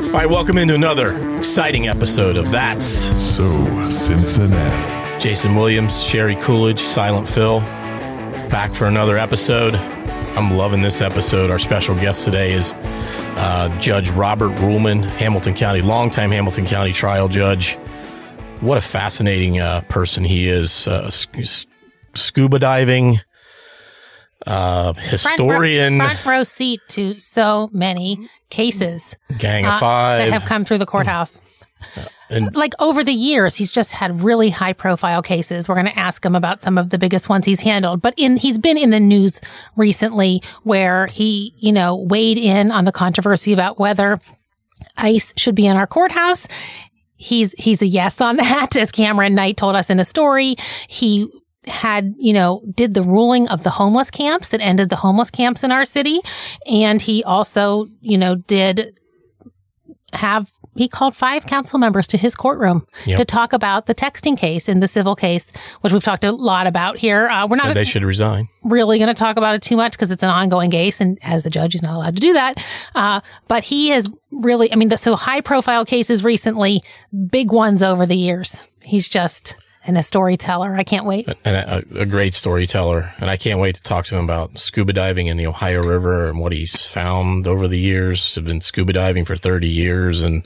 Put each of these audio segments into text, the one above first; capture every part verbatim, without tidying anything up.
All right, welcome into another exciting episode of That's So Cincinnati. Jason Williams, Sherry Coolidge, Silent Phil, back for another episode. I'm loving this episode. Our special guest today is uh, Judge Robert Ruhlman, Hamilton County, longtime Hamilton County trial judge. What a fascinating uh, person he is. Uh, sc- scuba diving, uh, historian. Front row, front row seat to so many cases. Gang of uh, Five. That have come through the courthouse. And like over the years, he's just had really high profile cases. We're going to ask him about some of the biggest ones he's handled. But in he's been in the news recently where he, you know, weighed in on the controversy about whether ICE should be in our courthouse. He's he's a yes on that, as Cameron Knight told us in a story. He had, you know, did the ruling of the homeless camps that ended the homeless camps in our city. And he also, you know, did have, he called five council members to his courtroom yep. to talk about the texting case in the civil case, which we've talked a lot about here. Uh, we're Said not they should resign. Really going to talk about it too much because it's an ongoing case. And as the judge, he's not allowed to do that. Uh, but he has really, I mean, the, so high profile cases recently, big ones over the years. He's just... And a storyteller. I can't wait. And a, a great storyteller. And I can't wait to talk to him about scuba diving in the Ohio River and what he's found over the years. I've been scuba diving for thirty years and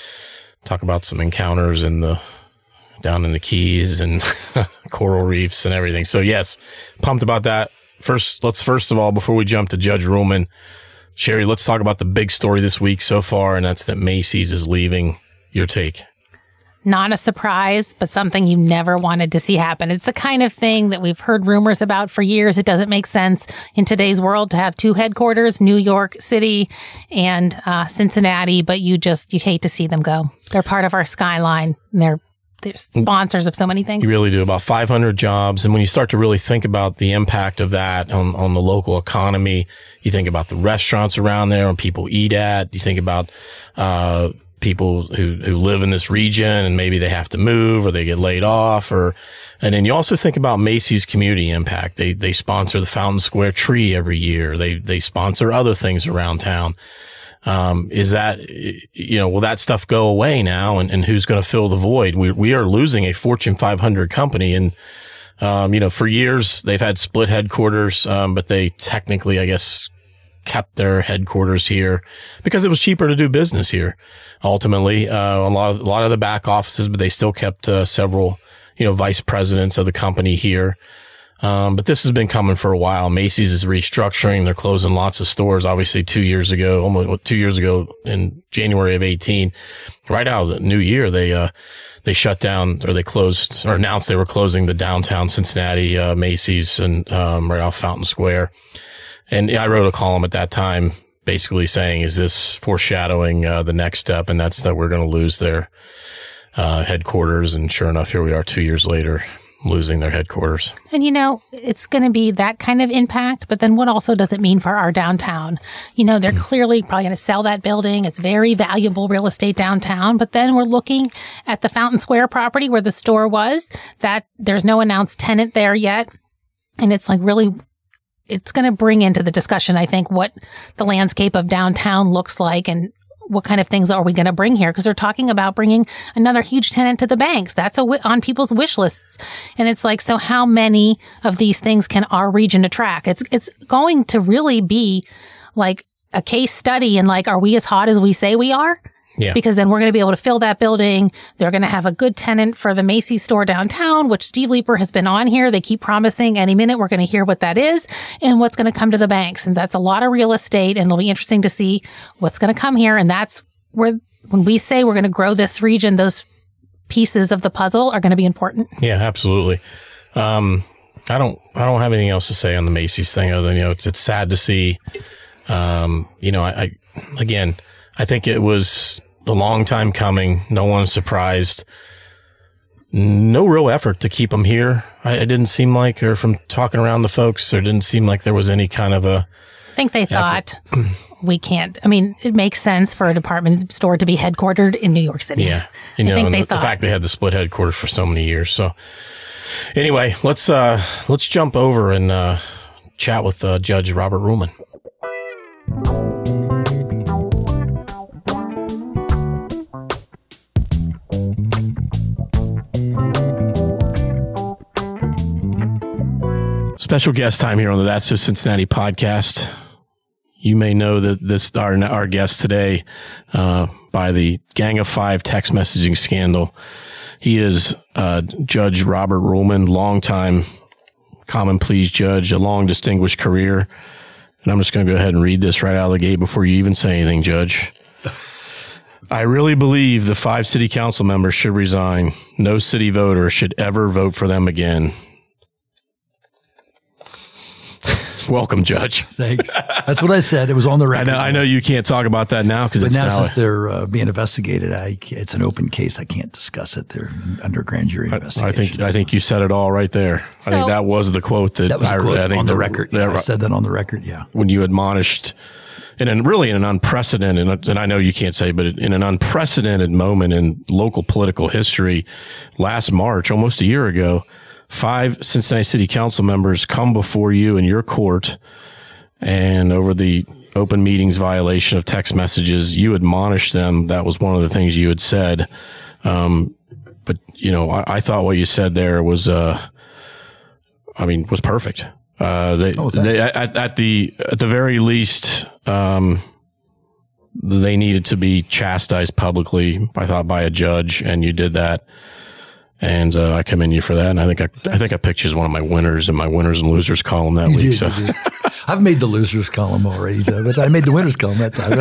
talk about some encounters in the, down in the Keys and coral reefs and everything. So yes, pumped about that. First, let's first of all, before we jump to Judge Ruhlman, Sherry, let's talk about the big story this week so far. And that's that Macy's is leaving. Your take. Not a surprise, but something you never wanted to see happen. It's the kind of thing that we've heard rumors about for years. It doesn't make sense in today's world to have two headquarters, New York City and uh, Cincinnati, but you just, you hate to see them go. They're part of our skyline. And they're, they're sponsors of so many things. You really do. About five hundred jobs. And when you start to really think about the impact of that on, on the local economy, you think about the restaurants around there and people eat at. You think about, uh, people who, who live in this region and maybe they have to move or they get laid off or, and then you also think about Macy's community impact. They, they sponsor the Fountain Square Tree every year. They, they sponsor other things around town. Um, is that, you know, will that stuff go away now? And, and who's going to fill the void? We, we are losing a Fortune five hundred company. And, um, you know, for years they've had split headquarters, um, but they technically, I guess, kept their headquarters here because it was cheaper to do business here. Ultimately, uh, a lot of, a lot of the back offices, but they still kept, uh, several, you know, vice presidents of the company here. Um, but this has been coming for a while. Macy's is restructuring. They're closing lots of stores. Obviously two years ago, almost two years ago in January of eighteen, right out of the new year, they, uh, they shut down or they closed or announced they were closing the downtown Cincinnati, uh, Macy's and, um, right off Fountain Square. And I wrote a column at that time basically saying, is this foreshadowing uh, the next step? And that's that we're going to lose their uh, headquarters. And sure enough, here we are two years later, losing their headquarters. And, you know, it's going to be that kind of impact. But then what also does it mean for our downtown? You know, they're clearly probably going to sell that building. It's very valuable real estate downtown. But then we're looking at the Fountain Square property where the store was, that there's no announced tenant there yet. And it's like really... It's going to bring into the discussion, I think, what the landscape of downtown looks like and what kind of things are we going to bring here? Because they're talking about bringing another huge tenant to the banks. That's a w- on people's wish lists. And it's like, so how many of these things can our region attract? It's, it's going to really be like a case study in like, are we as hot as we say we are? Yeah. Because then we're going to be able to fill that building. They're going to have a good tenant for the Macy's store downtown, which Steve Leeper has been on here. They keep promising any minute we're going to hear what that is and what's going to come to the banks. And that's a lot of real estate. And it'll be interesting to see what's going to come here. And that's where, when we say we're going to grow this region, those pieces of the puzzle are going to be important. Yeah, absolutely. Um, I don't, I don't have anything else to say on the Macy's thing other than, you know, it's, it's sad to see. Um, you know, I, I again, I think it was a long time coming. No one's surprised. No real effort to keep them here. I, it didn't seem like, or from talking around the folks, there didn't seem like there was any kind of a. I think they thought we can't. I mean, it makes sense for a department store to be headquartered in New York City. Yeah, you know, I think and they the, thought. the fact they had the split headquarters for so many years. So, anyway, let's uh, let's jump over and uh, chat with uh, Judge Robert Ruhlman. Special guest time here on the That's So Cincinnati podcast. You may know that this our our guest today uh, by the Gang of Five text messaging scandal. He is uh, Judge Robert Ruhlman, longtime common pleas judge, a long distinguished career. And I'm just going to go ahead and read this right out of the gate before you even say anything, Judge. I really believe the five city council members should resign. No city voter should ever vote for them again. Welcome, Judge. Thanks. That's what I said. It was on the record. I know, I know you can't talk about that now because it's now, now since they're uh, being investigated, I, it's an open case. I can't discuss it. They're under grand jury investigation. I, I think I think you said it all right there. So, I think that was the quote that, that was I, quote I think on the, the record. The, Yeah, I said that on the record. Yeah, when you admonished, in an really in an unprecedented, and I know you can't say, but in an unprecedented moment in local political history, last March, almost a year ago, five Cincinnati City Council members come before you in your court. And over the open meetings violation of text messages, you admonished them. That was one of the things you had said. Um, but, you know, I, I thought what you said there was, uh, I mean, was perfect. Uh, they, oh, they at, at the, at the very least, um, they needed to be chastised publicly, I thought, by a judge, and you did that. And uh, I commend you for that. And I think I, I think I picked you as one of my winners in my winners and losers column that you week. Did, so. you did. I've made the losers column already, but I made the winners column that time.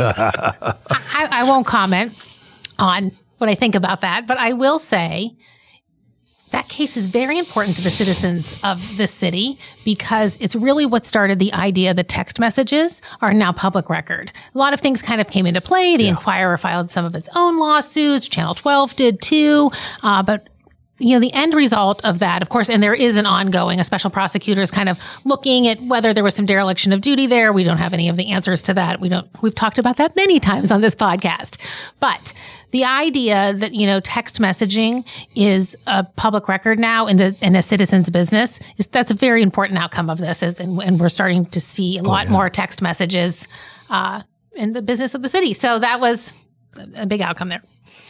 I, I won't comment on what I think about that, but I will say that case is very important to the citizens of this city because it's really what started the idea that text messages are now public record. A lot of things kind of came into play. The yeah. Inquirer filed some of its own lawsuits. Channel twelve did too. Uh, but you know, the end result of that, of course, and there is an ongoing, a special prosecutor is kind of looking at whether there was some dereliction of duty there. We don't have any of the answers to that. We don't, we've talked about that many times on this podcast. But the idea that, you know, text messaging is a public record now in the, in a citizen's business is, that's a very important outcome of this is, and, and we're starting to see a lot oh, yeah. more text messages, uh, in the business of the city. So that was a big outcome there.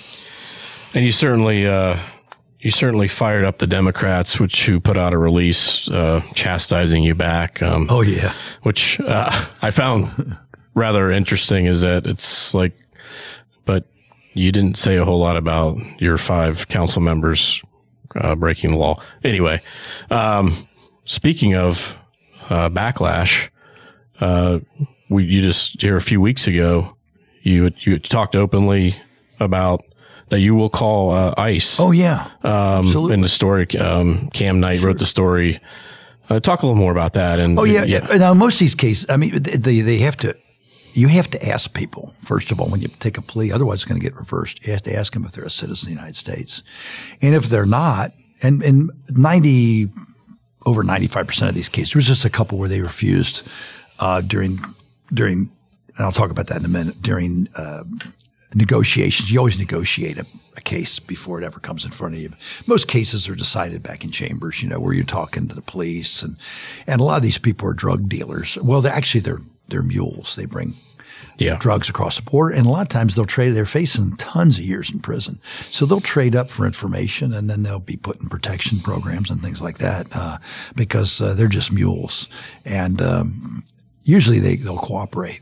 And you certainly, uh, You certainly fired up the Democrats, which who put out a release uh, chastising you back. Um, oh yeah, which uh, I found rather interesting. Is that it's like, but you didn't say a whole lot about your five council members uh, breaking the law. Anyway, um, speaking of uh, backlash, uh, we you just here a few weeks ago, you you talked openly about. That you will call uh, ICE. Oh, yeah. Um, Absolutely. In the story, um, Cam Knight sure. wrote the story. Uh, talk a little more about that. And Oh, yeah. yeah. Now, most of these cases, I mean, they, they have to, you have to ask people, first of all, when you take a plea, otherwise it's going to get reversed. You have to ask them if they're a citizen of the United States. And if they're not, and, and ninety, over ninety-five percent of these cases, there was just a couple where they refused uh, during, during, and I'll talk about that in a minute, during uh, negotiations. You always negotiate a, a case before it ever comes in front of you. Most cases are decided back in chambers, you know, where you're talking to the police, and and a lot of these people are drug dealers. Well, they're actually they're they're mules. They bring yeah. drugs across the border, and a lot of times they'll trade. They're facing tons of years in prison, so they'll trade up for information, and then they'll be put in protection programs and things like that uh, because uh, they're just mules, and um, usually they they'll cooperate.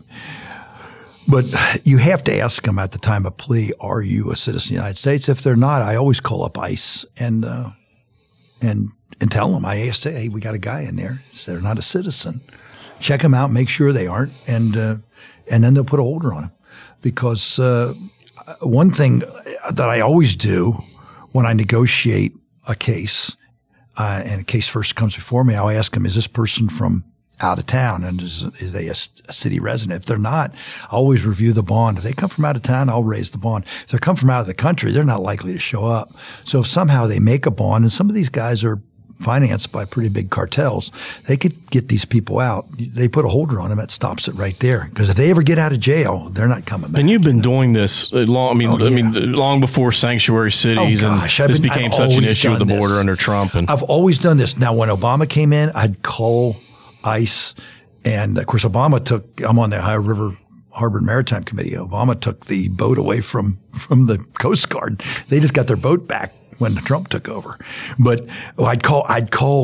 But you have to ask them at the time of plea, are you a citizen of the United States? If they're not, I always call up ICE and uh, and and tell them, I say, hey, we got a guy in there. So they're not a citizen. Check them out, make sure they aren't, and uh, and then they'll put a holder on them. Because uh, one thing that I always do when I negotiate a case, uh, and a case first comes before me, I'll ask them, is this person from out of town, and is, is they a, a city resident? If they're not, I always review the bond. If they come from out of town, I'll raise the bond. If they come from out of the country, they're not likely to show up. So if somehow they make a bond, and some of these guys are financed by pretty big cartels, they could get these people out. They put a holder on them, that stops it right there. Because if they ever get out of jail, they're not coming back. And you've been you know? doing this long. I mean, oh, yeah. I mean, long before sanctuary cities, oh, gosh, and this been, became I've such an issue with the border this. under Trump. And I've always done this. Now, when Obama came in, I'd call ICE. And, of course, Obama took – I'm on the Ohio River Harbor Maritime Committee. Obama took the boat away from, from the Coast Guard. They just got their boat back when Trump took over. But I'd call I'd call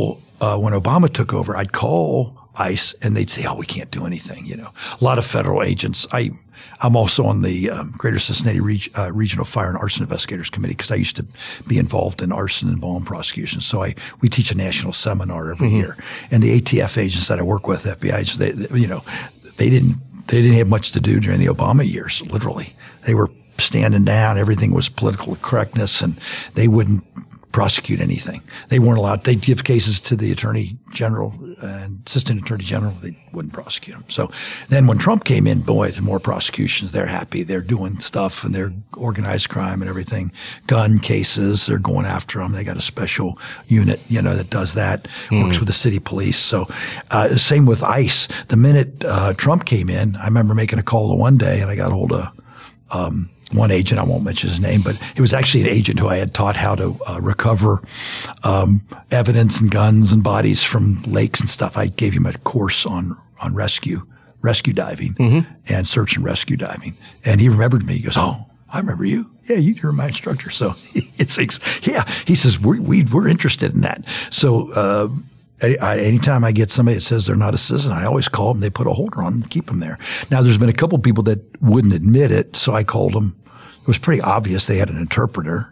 uh, when Obama took over, I'd call ICE and they'd say, "Oh, we can't do anything." You know, a lot of federal agents. I, I'm also on the um, Greater Cincinnati Reg, uh, Regional Fire and Arson Investigators Committee because I used to be involved in arson and bomb prosecutions. So I we teach a national seminar every mm-hmm. year, and the A T F agents that I work with, F B I, they, they, you know, they didn't they didn't have much to do during the Obama years. Literally, they were standing down. Everything was political correctness, and they wouldn't prosecute anything. They weren't allowed. They'd give cases to the attorney general and assistant attorney general. They wouldn't prosecute them. So then when Trump came in, boy, there's more prosecutions. They're happy. They're doing stuff and they're organized crime and everything. Gun cases, they're going after them. They got a special unit, you know, that does that, mm. works with the city police. So uh, same with ICE. The minute uh, Trump came in, I remember making a call the one day and I got a hold of um, one agent, I won't mention his name, but it was actually an agent who I had taught how to uh, recover um, evidence and guns and bodies from lakes and stuff. I gave him a course on on rescue, rescue diving mm-hmm. and search and rescue diving. And he remembered me. He goes, "Oh, I remember you. Yeah, you were my instructor." So it's, yeah, he says, we, we, we're interested in that. So uh, I, anytime I get somebody that says they're not a citizen, I always call them. They put a holder on them and keep them there. Now, there's been a couple people that wouldn't admit it, so I called them. It was pretty obvious they had an interpreter,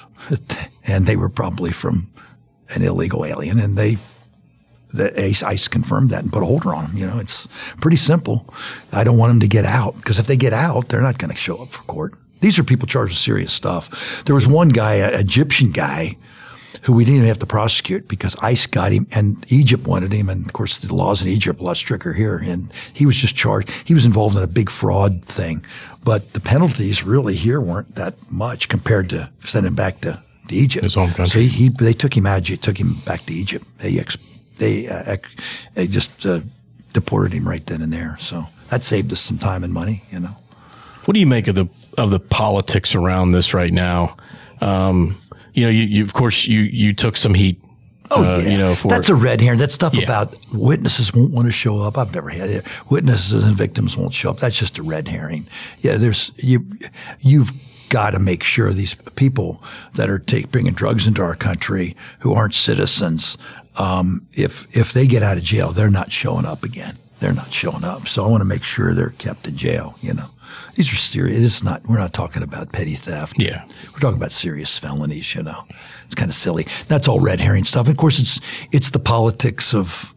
and they were probably from an illegal alien, and they the ICE confirmed that and put a holder on them. You know, it's pretty simple. I don't want them to get out because if they get out, they're not going to show up for court. These are people charged with serious stuff. There was one guy, an Egyptian guy, who we didn't even have to prosecute because ICE got him and Egypt wanted him. And of course, the laws in Egypt are a lot stricter here. And he was just charged. He was involved in a big fraud thing. But the penalties really here weren't that much compared to sending him back to, to Egypt. His home country. So he, he, they took him out, took him back to Egypt. They, ex, they, uh, ex, they just uh, deported him right then and there. So that saved us some time and money, you know. What do you make of the of the politics around this right now? Um, You know, you, you of course you you took some heat. Oh uh, yeah, you know, for that's a red herring. That stuff yeah. about witnesses won't want to show up. I've never had it. Witnesses and victims won't show up. That's just a red herring. Yeah, there's you. You've got to make sure these people that are take, bringing drugs into our country who aren't citizens, um, if if they get out of jail, they're not showing up again. They're not showing up. So I want to make sure they're kept in jail. You know. These are serious. This is not. We're not talking about petty theft. Yeah, we're talking about serious felonies. You know, it's kind of silly. That's all red herring stuff. Of course, it's it's the politics of.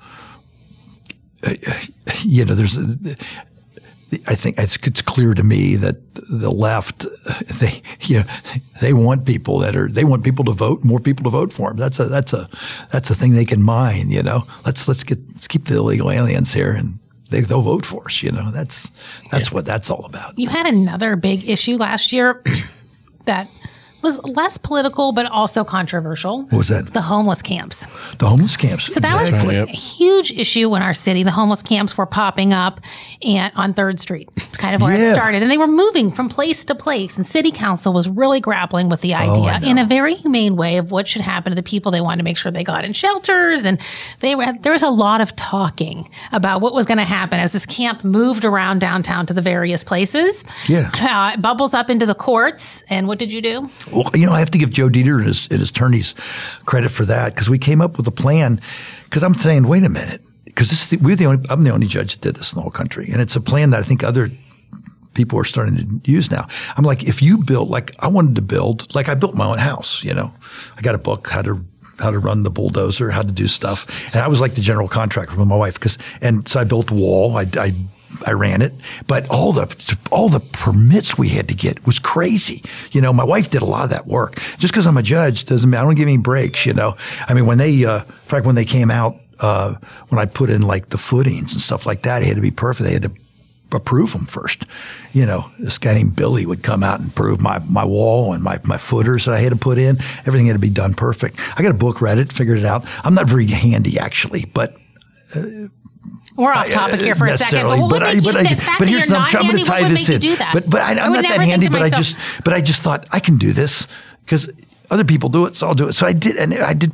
Uh, you know, there's. Uh, I think it's, it's clear to me that the left, they you know, they want people that are they want people to vote, more people to vote for them. That's a that's a that's a thing they can mine. You know, let's let's get let's keep the illegal aliens here and. They, they'll vote for us, you know. That's that's yeah. what that's all about. You had another big issue last year that was less political but also controversial. What was that? The homeless camps. The homeless camps. So that exactly. was a huge issue in our city. The homeless camps were popping up and on third Street. It's kind of where yeah. it started. And they were moving from place to place. And city council was really grappling with the idea oh, in a very humane way of what should happen to the people. They wanted to make sure they got in shelters. And they were, there was a lot of talking about what was going to happen as this camp moved around downtown to the various places. Yeah. Uh, it bubbles up into the courts. And what did you do? Well, you know, I have to give Joe Dieter and his, and his attorneys credit for that because we came up with a plan. Because I'm saying, wait a minute, because this is the, we're the only I'm the only judge that did this in the whole country, and it's a plan that I think other people are starting to use now. I'm like, if you build, like I wanted to build, like I built my own house. You know, I got a book how to how to run the bulldozer, how to do stuff, and I was like the general contractor with my wife because, and so I built a wall. I, I I ran it, but all the all the permits we had to get was crazy. You know, my wife did a lot of that work. Just because I'm a judge doesn't mean I don't give any breaks. You know, I mean, when they, uh, in fact, when they came out, uh, when I put in like the footings and stuff like that, it had to be perfect. They had to approve them first. You know, this guy named Billy would come out and approve my my wall and my my footers that I had to put in. Everything had to be done perfect. I got a book, read it, figured it out. I'm not very handy actually, but. Uh, We're off topic here for a second, but what would make you, the fact that you're not handy, what would make you do that? But, but I, I'm not that handy, but I just, but I just thought I can do this because other people do it, so I'll do it. So I did, and I did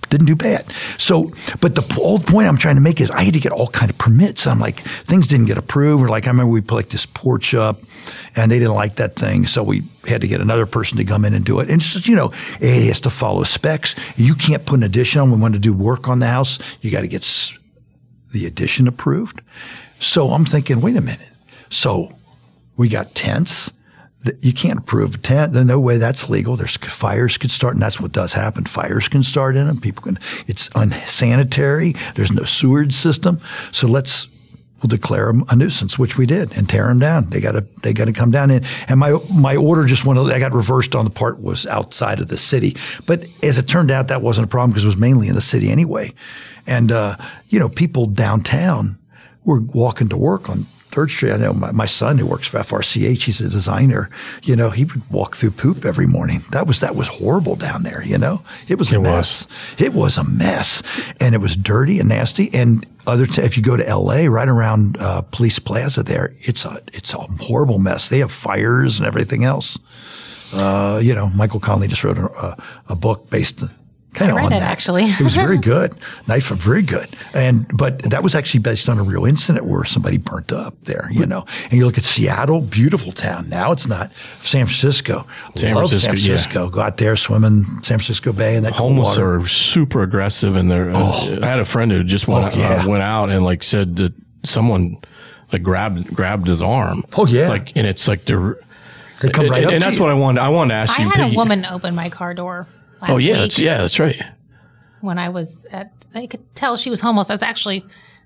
didn't do bad. So, but the whole point I'm trying to make is I had to get all kind of permits. I'm like, things didn't get approved. Or like, I remember we put like this porch up and they didn't like that thing. So we had to get another person to come in and do it. And it's just, you know, it has to follow specs. You can't put an addition on. We want to do work on the house. You got to get s- the addition approved. So I'm thinking, wait a minute. So we got tents. You can't approve a tent. There's no way that's legal. There's fires could start, and that's what does happen. Fires can start in them. People can. It's unsanitary. There's no sewage system. So let's we'll declare them a nuisance, which we did, and tear them down. They got to they got to come down in. And my my order just went. I got reversed on the part was outside of the city. But as it turned out, that wasn't a problem because it was mainly in the city anyway. And uh, you know, people downtown were walking to work on Third Street. I know my, my son who works for F R C H, he's a designer, you know, he would walk through poop every morning. That was, that was horrible down there, you know, it was a it mess. Was. It was a mess and it was dirty and nasty. And other, t- if you go to L A, right around, uh, Police Plaza there, it's a, it's a horrible mess. They have fires and everything else. Uh, you know, Michael Connelly just wrote a, a book based kind of on it, that. Actually. It was very good. Knife, very good. And, but that was actually based on a real incident where somebody burnt up there, you know. And you look at Seattle, beautiful town. Now it's not. San Francisco. San Love Francisco, San Francisco. yeah. Go out there, swim in San Francisco Bay and that cold Homeless water. are super aggressive, and they're. Oh. I had a friend who just went Oh, yeah. uh, went out and like said that someone like grabbed grabbed his arm. Oh, yeah. Like, and it's like they're. They come right and, up and to that's you. what I wanted. I wanted to ask I you. had Piggy. a woman open my car door last Oh yeah, week that's, yeah, that's right. when I was at, I could tell she was homeless. I was actually,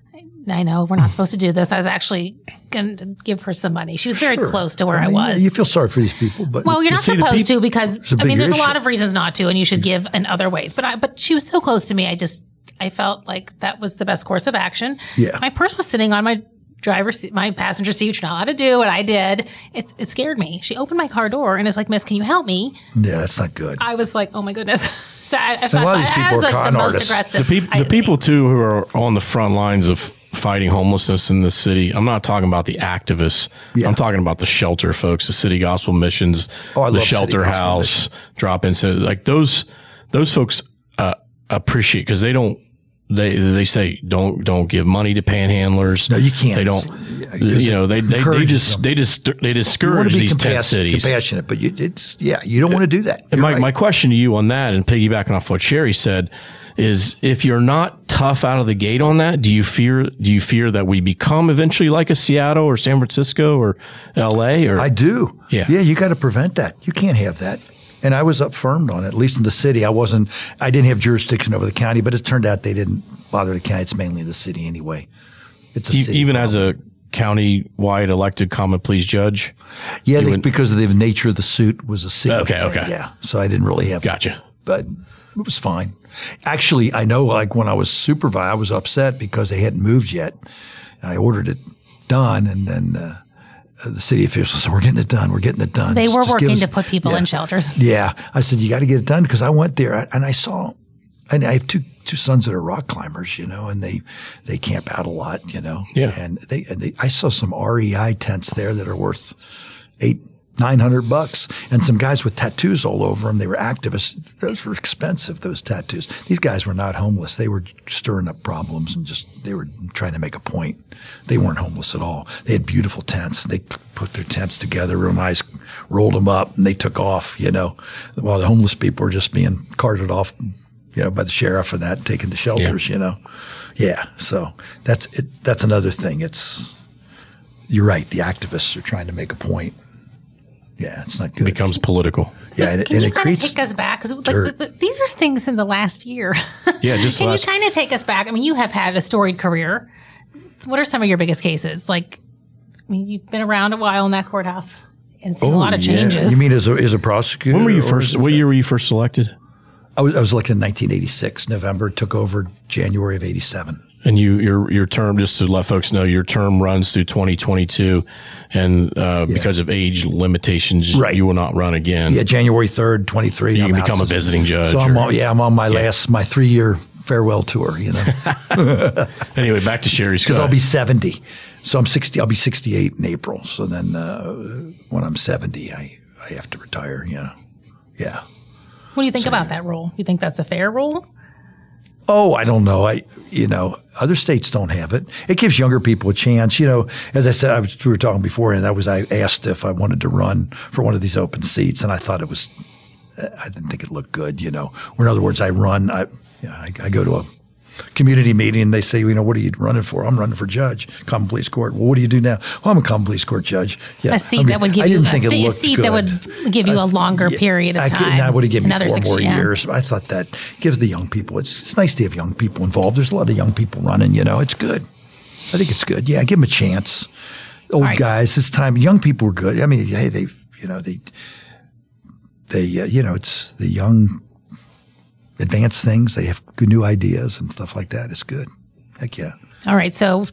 I know we're not supposed to do this. I was actually going to give her some money. She was very Sure. close to where I, mean, was. You feel sorry for these people, but Well, you're not see, the supposed peop- to because It's a I mean, bigger there's a lot issue. of reasons not to, and you should give in other ways. But I, but she was so close to me, I just, I felt like that was the best course of action. Yeah. My purse was sitting on my driver's seat, my passenger seat, which you're not allowed to do, and I did. It, it scared me. She opened my car door and is like, "Miss, can you help me?" yeah, that's not good. I was like, "Oh my goodness." So I, I a lot of these people I was are like con the most artists. aggressive. The, peop- I the had people seen. too who are on the front lines of fighting homelessness in the city. I'm not talking about the activists. Yeah. I'm talking about the shelter folks, the City Gospel Missions, Oh, I the love City shelter Gospel house, drop in. So like those, those folks uh, appreciate because they don't. They they say don't don't give money to panhandlers. No, you can't. They don't. Yeah, because you know it they they, they encourages just them. they just they You want discourage to be these tent compas- cities. compassionate, but you, it's yeah, you don't want to do that. And You're my, right. my question to you on that, and piggybacking off what Sherry said, is if you're not tough out of the gate on that, do you fear do you fear that we become eventually like a Seattle or San Francisco or L A? Or I do. Yeah. Yeah, you got to prevent that. You can't have that. And I was upfirmed on it, at least in the city. I wasn't, I didn't have jurisdiction over the county, but it turned out they didn't bother the county. It's mainly the city anyway. It's a E- city even problem. as a county-wide elected common pleas judge. Yeah, you they, wouldn't- because of the nature of the suit was a city. Okay, thing. okay. Yeah. So I didn't really have. Gotcha. But it was fine. Actually, I know like when I was supervisor, I was upset because they hadn't moved yet. I ordered it done and then, uh, the city officials said, we're getting it done. We're getting it done. They Just- were just give working us- to put people yeah. in shelters. Yeah. I said, you got to get it done because I went there and I saw, and I have two, two sons that are rock climbers, you know, and they, they camp out a lot, you know. Yeah. And they, and they, I saw some R E I tents there that are worth eight, nine hundred bucks and some guys with tattoos all over them. They were activists. Those were expensive, those tattoos. These guys were not homeless. They were stirring up problems and just, they were trying to make a point. They weren't homeless at all. They had beautiful tents. They put their tents together real nice, rolled them up and they took off, you know, while the homeless people were just being carted off, you know, by the sheriff and that, taken to shelters, Yeah. you know. Yeah. So that's it. That's another thing. It's, you're right. The activists are trying to make a point. Yeah, it's not good. It becomes political. So Yeah, and it- can and you it kind of creates take us back? Because like, dirt. the, the, these are things in the last year. Yeah, just Can last- you kind of take us back? I mean, you have had a storied career. So what are some of your biggest cases? Like, I mean, you've been around a while in that courthouse and seen a lot of yeah. changes. You mean as a, as a prosecutor? When were you or first? as a- What year were you first selected? I was, I was elected in nineteen eighty-six, November, took over January of eighty-seven. And you, your your term, just to let folks know, your term runs through twenty twenty-two, and uh, because of age limitations, Right. you will not run again. Yeah, January third, twenty-three. You I'm can out. become a visiting judge So I'm or- on, yeah, I'm on my last, my three-year farewell tour, you know, Anyway, back to Sherry's. because I'll be seventy. So I'm sixty, I'll be sixty-eight in April. So then uh, when I'm seventy, I, I have to retire, you know. Yeah. What do you think about that rule? You think that's a fair rule? Oh, I don't know. I, you know, other states don't have it. It gives younger people a chance. You know, as I said, I was, we were talking before, and I was I asked if I wanted to run for one of these open seats, and I thought it was, I didn't think it looked good. You know, or in other words, I run. I, you know, I, I go to a community meeting, and they say, you know, what are you running for? I'm running for judge, common pleas court. Well, what do you do now? Well, I'm a common pleas court judge. Yeah, a seat I mean, that would give I you didn't a, think it a looked seat good. that would give you a longer yeah, period of I time. could, that would have given me Another four six, more yeah. years. I thought that gives the young people. It's it's nice to have young people involved. There's a lot of young people running. You know, it's good. I think it's good. Yeah, give them a chance. Old right. guys, this time, young people were good. I mean, hey, they, you know, they, they, uh, you know, it's the young. Advance things. They have good new ideas and stuff like that. It's good. Heck yeah. All right. So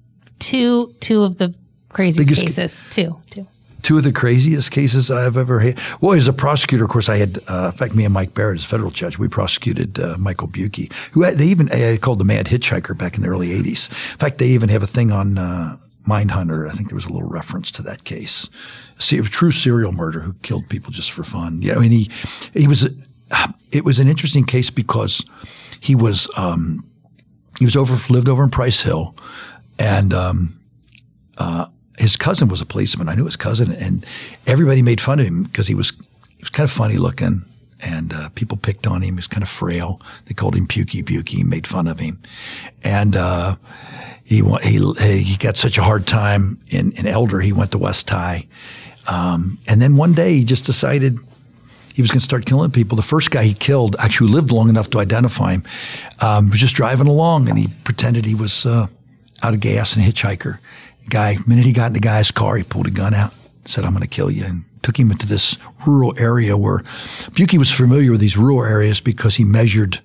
two two of the craziest Biggest cases. Two. Two. Two of the craziest cases I've ever had. Well, as a prosecutor, of course, I had, uh, in fact, me and Mike Barrett as federal judge, we prosecuted uh, Michael Buki, who had, they even uh, called the Mad Hitchhiker back in the early eighties. In fact, they even have a thing on uh, Mindhunter. I think there was a little reference to that case. See, it was a true serial murder who killed people just for fun. You know, and he, he was, it was an interesting case because he was, um, he was over, lived over in Price Hill, and um, uh, his cousin was a policeman. I knew his cousin, and everybody made fun of him because he was, he was kind of funny looking, and uh, people picked on him. He was kind of frail. They called him Pukey Pukey, made fun of him, and uh, he he he got such a hard time in, in Elder. He went to West High, um, and then one day he just decided he was going to start killing people. The first guy he killed, actually lived long enough to identify him, um, was just driving along, and he pretended he was uh, out of gas and a hitchhiker. The guy, the minute he got in the guy's car, he pulled a gun out, said, "I'm going to kill you," and took him into this rural area where Buki was familiar with these rural areas because he measured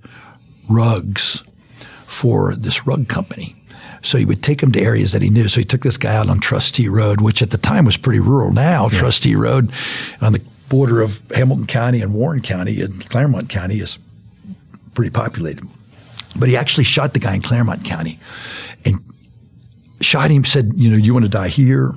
rugs for this rug company. So he would take him to areas that he knew. So he took this guy out on Trustee Road, which at the time was pretty rural. Now, yeah. Trustee Road on the border of Hamilton County and Warren County and Claremont County is pretty populated. But he actually shot the guy in Claremont County and shot him, said, you know, you want to die here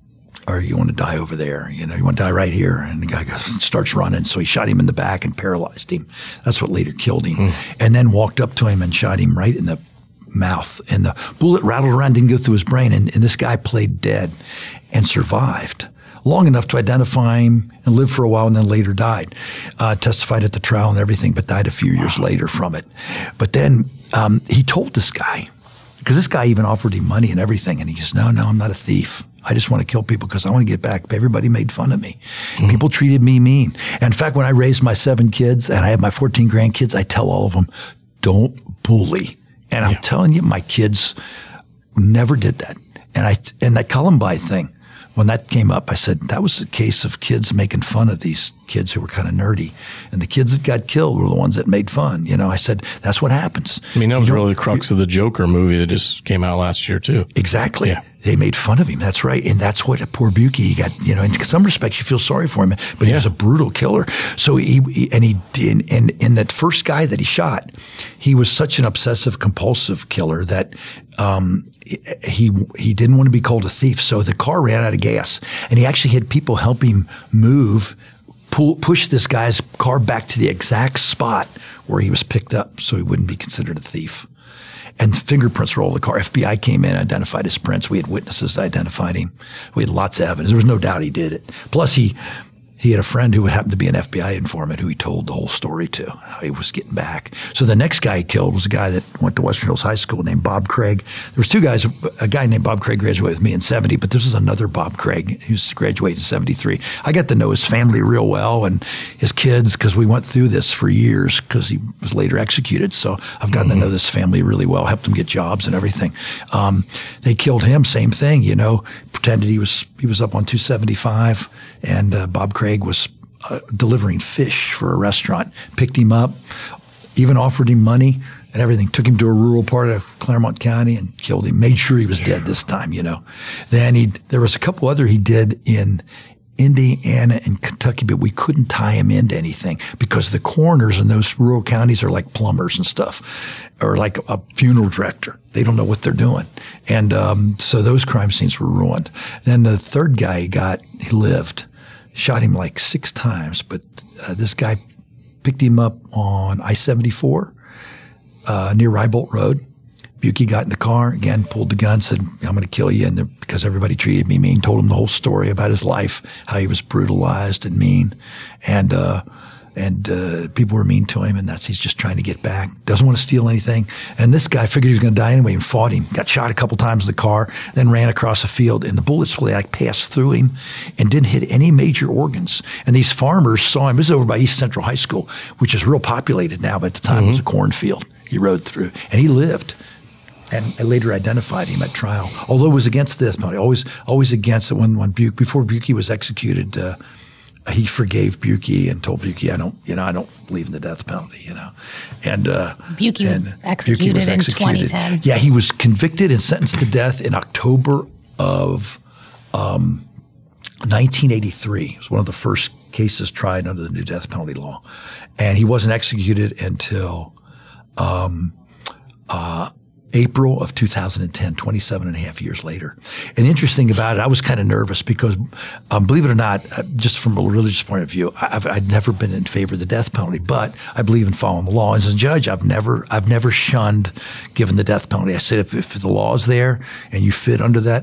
or you want to die over there? You know, you want to die right here. And the guy goes, starts running. So he shot him in the back and paralyzed him. That's what later killed him. Mm. And then walked up to him and shot him right in the mouth. And the bullet rattled around, didn't go through his brain. And, and this guy played dead and survived long enough to identify him and live for a while, and then later died. Uh, testified at the trial and everything, but died a few years later from it. But then um, he told this guy, because this guy even offered him money and everything, and he says, no, no, I'm not a thief. I just want to kill people because I want to get back. Everybody made fun of me. Mm-hmm. People treated me mean. And in fact, when I raised my seven kids and I have my fourteen grandkids, I tell all of them, don't bully. And I'm yeah. telling you, my kids never did that. And I and that Columbine thing, when that came up, I said, that was a case of kids making fun of these kids who were kind of nerdy. And the kids that got killed were the ones that made fun. You know, I said, that's what happens. I mean, that you was know, really the crux you, of the Joker movie that just came out last year, too. Exactly. Yeah. They made fun of him. That's right. And that's what a poor Buki, he got, you know, in some respects you feel sorry for him, but he yeah. was a brutal killer. So he, he and he did, and, and that first guy that he shot, he was such an obsessive compulsive killer that um, he he didn't want to be called a thief. So the car ran out of gas, and he actually had people help him move, pull, push this guy's car back to the exact spot where he was picked up so he wouldn't be considered a thief. And fingerprints were all over the car. F B I came in, identified his prints. We had witnesses that identified him. We had lots of evidence. There was no doubt he did it. Plus, he he had a friend who happened to be an F B I informant who he told the whole story to, how he was getting back. So the next guy he killed was a guy that went to Western Hills High School named Bob Craig. There was two guys. A guy named Bob Craig graduated with me in seventy, but this was another Bob Craig. He was graduated in seventy-three. I got to know his family real well and his kids because we went through this for years because he was later executed. So I've gotten mm-hmm. to know this family really well, helped them get jobs and everything. Um, they killed him, same thing, you know, pretended he was he was up on two seventy-five, and uh, Bob Craig was uh, delivering fish for a restaurant, picked him up, even offered him money and everything, took him to a rural part of Claremont County and killed him, made sure he was dead this time, you know. Then he there was a couple other he did in Indiana and Kentucky, but we couldn't tie him into anything because the coroners in those rural counties are like plumbers and stuff, or like a funeral director. They don't know what they're doing. And um, so those crime scenes were ruined. Then the third guy he got, he lived, shot him like six times, but uh, this guy picked him up on I seventy-four uh, near Rybolt Road. Buki got in the car, again, pulled the gun, said, I'm going to kill you. And because everybody treated me mean, told him the whole story about his life, how he was brutalized and mean. And, uh, and, uh, people were mean to him, and that's, he's just trying to get back. Doesn't want to steal anything. And this guy figured he was going to die anyway and fought him. Got shot a couple times in the car, then ran across a field, and the bullets like passed through him and didn't hit any major organs. And these farmers saw him. This is over by East Central High School, which is real populated now, but at the time mm-hmm. it was a cornfield. He rode through, and he lived. And I later identified him at trial, although it was against the death penalty, always, always against it. When, when Buki, before Buki was executed, uh, he forgave Buki and told Buki, I don't, you know, I don't believe in the death penalty, you know. And uh, Buki was and executed, Buki was executed in twenty ten. Yeah, he was convicted and sentenced to death in October of um, nineteen eighty-three. It was one of the first cases tried under the new death penalty law, and he wasn't executed until um, uh, April of two thousand ten, twenty-seven and a half years later. And interesting about it, I was kind of nervous because, um, believe it or not, uh, just from a religious point of view, I've, I'd never been in favor of the death penalty, but I believe in following the law. As a judge, I've never, I've never shunned giving the death penalty. I said, if, if the law is there and you fit under that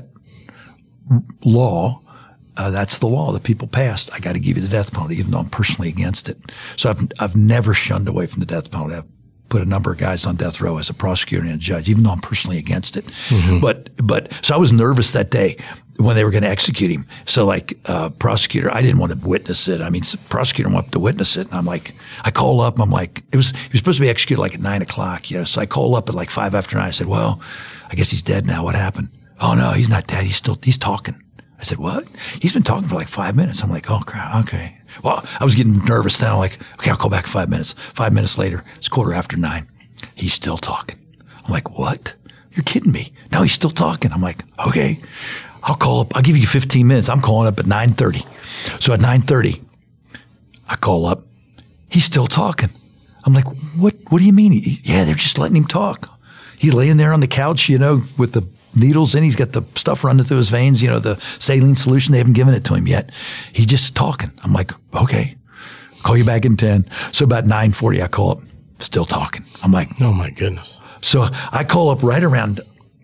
law, Uh, that's the law that people passed. I got to give you the death penalty, even though I'm personally against it. So I've I've never shunned away from the death penalty. I've put a number of guys on death row as a prosecutor and a judge, even though I'm personally against it. Mm-hmm. But but so I was nervous that day when they were going to execute him. So like uh, prosecutor, I didn't want to witness it. I mean, prosecutor wanted to witness it, and I'm like, I call up. I'm like, it was he was supposed to be executed like at nine o'clock, you know. So I call up at like five after nine. I said, well, I guess he's dead now. What happened? Oh no, he's not dead. He's still he's talking. I said, what? He's been talking for like five minutes. I'm like, oh, crap, okay. Well, I was getting nervous then. I'm like, okay, I'll call back in five minutes. Five minutes later, it's quarter after nine. He's still talking. I'm like, what? You're kidding me. No, he's still talking. I'm like, okay, I'll call up. I'll give you fifteen minutes. I'm calling up at nine thirty. So at nine thirty, I call up. He's still talking. I'm like, what What do you mean? He, yeah, they're just letting him talk. He's laying there on the couch, you know, with the needles in. He's got the stuff running through his veins, you know, the saline solution. They haven't given it to him yet. He's just talking. I'm like, okay, call you back in ten. So about nine forty, I call up, still talking. I'm like, oh my goodness. So I call up right around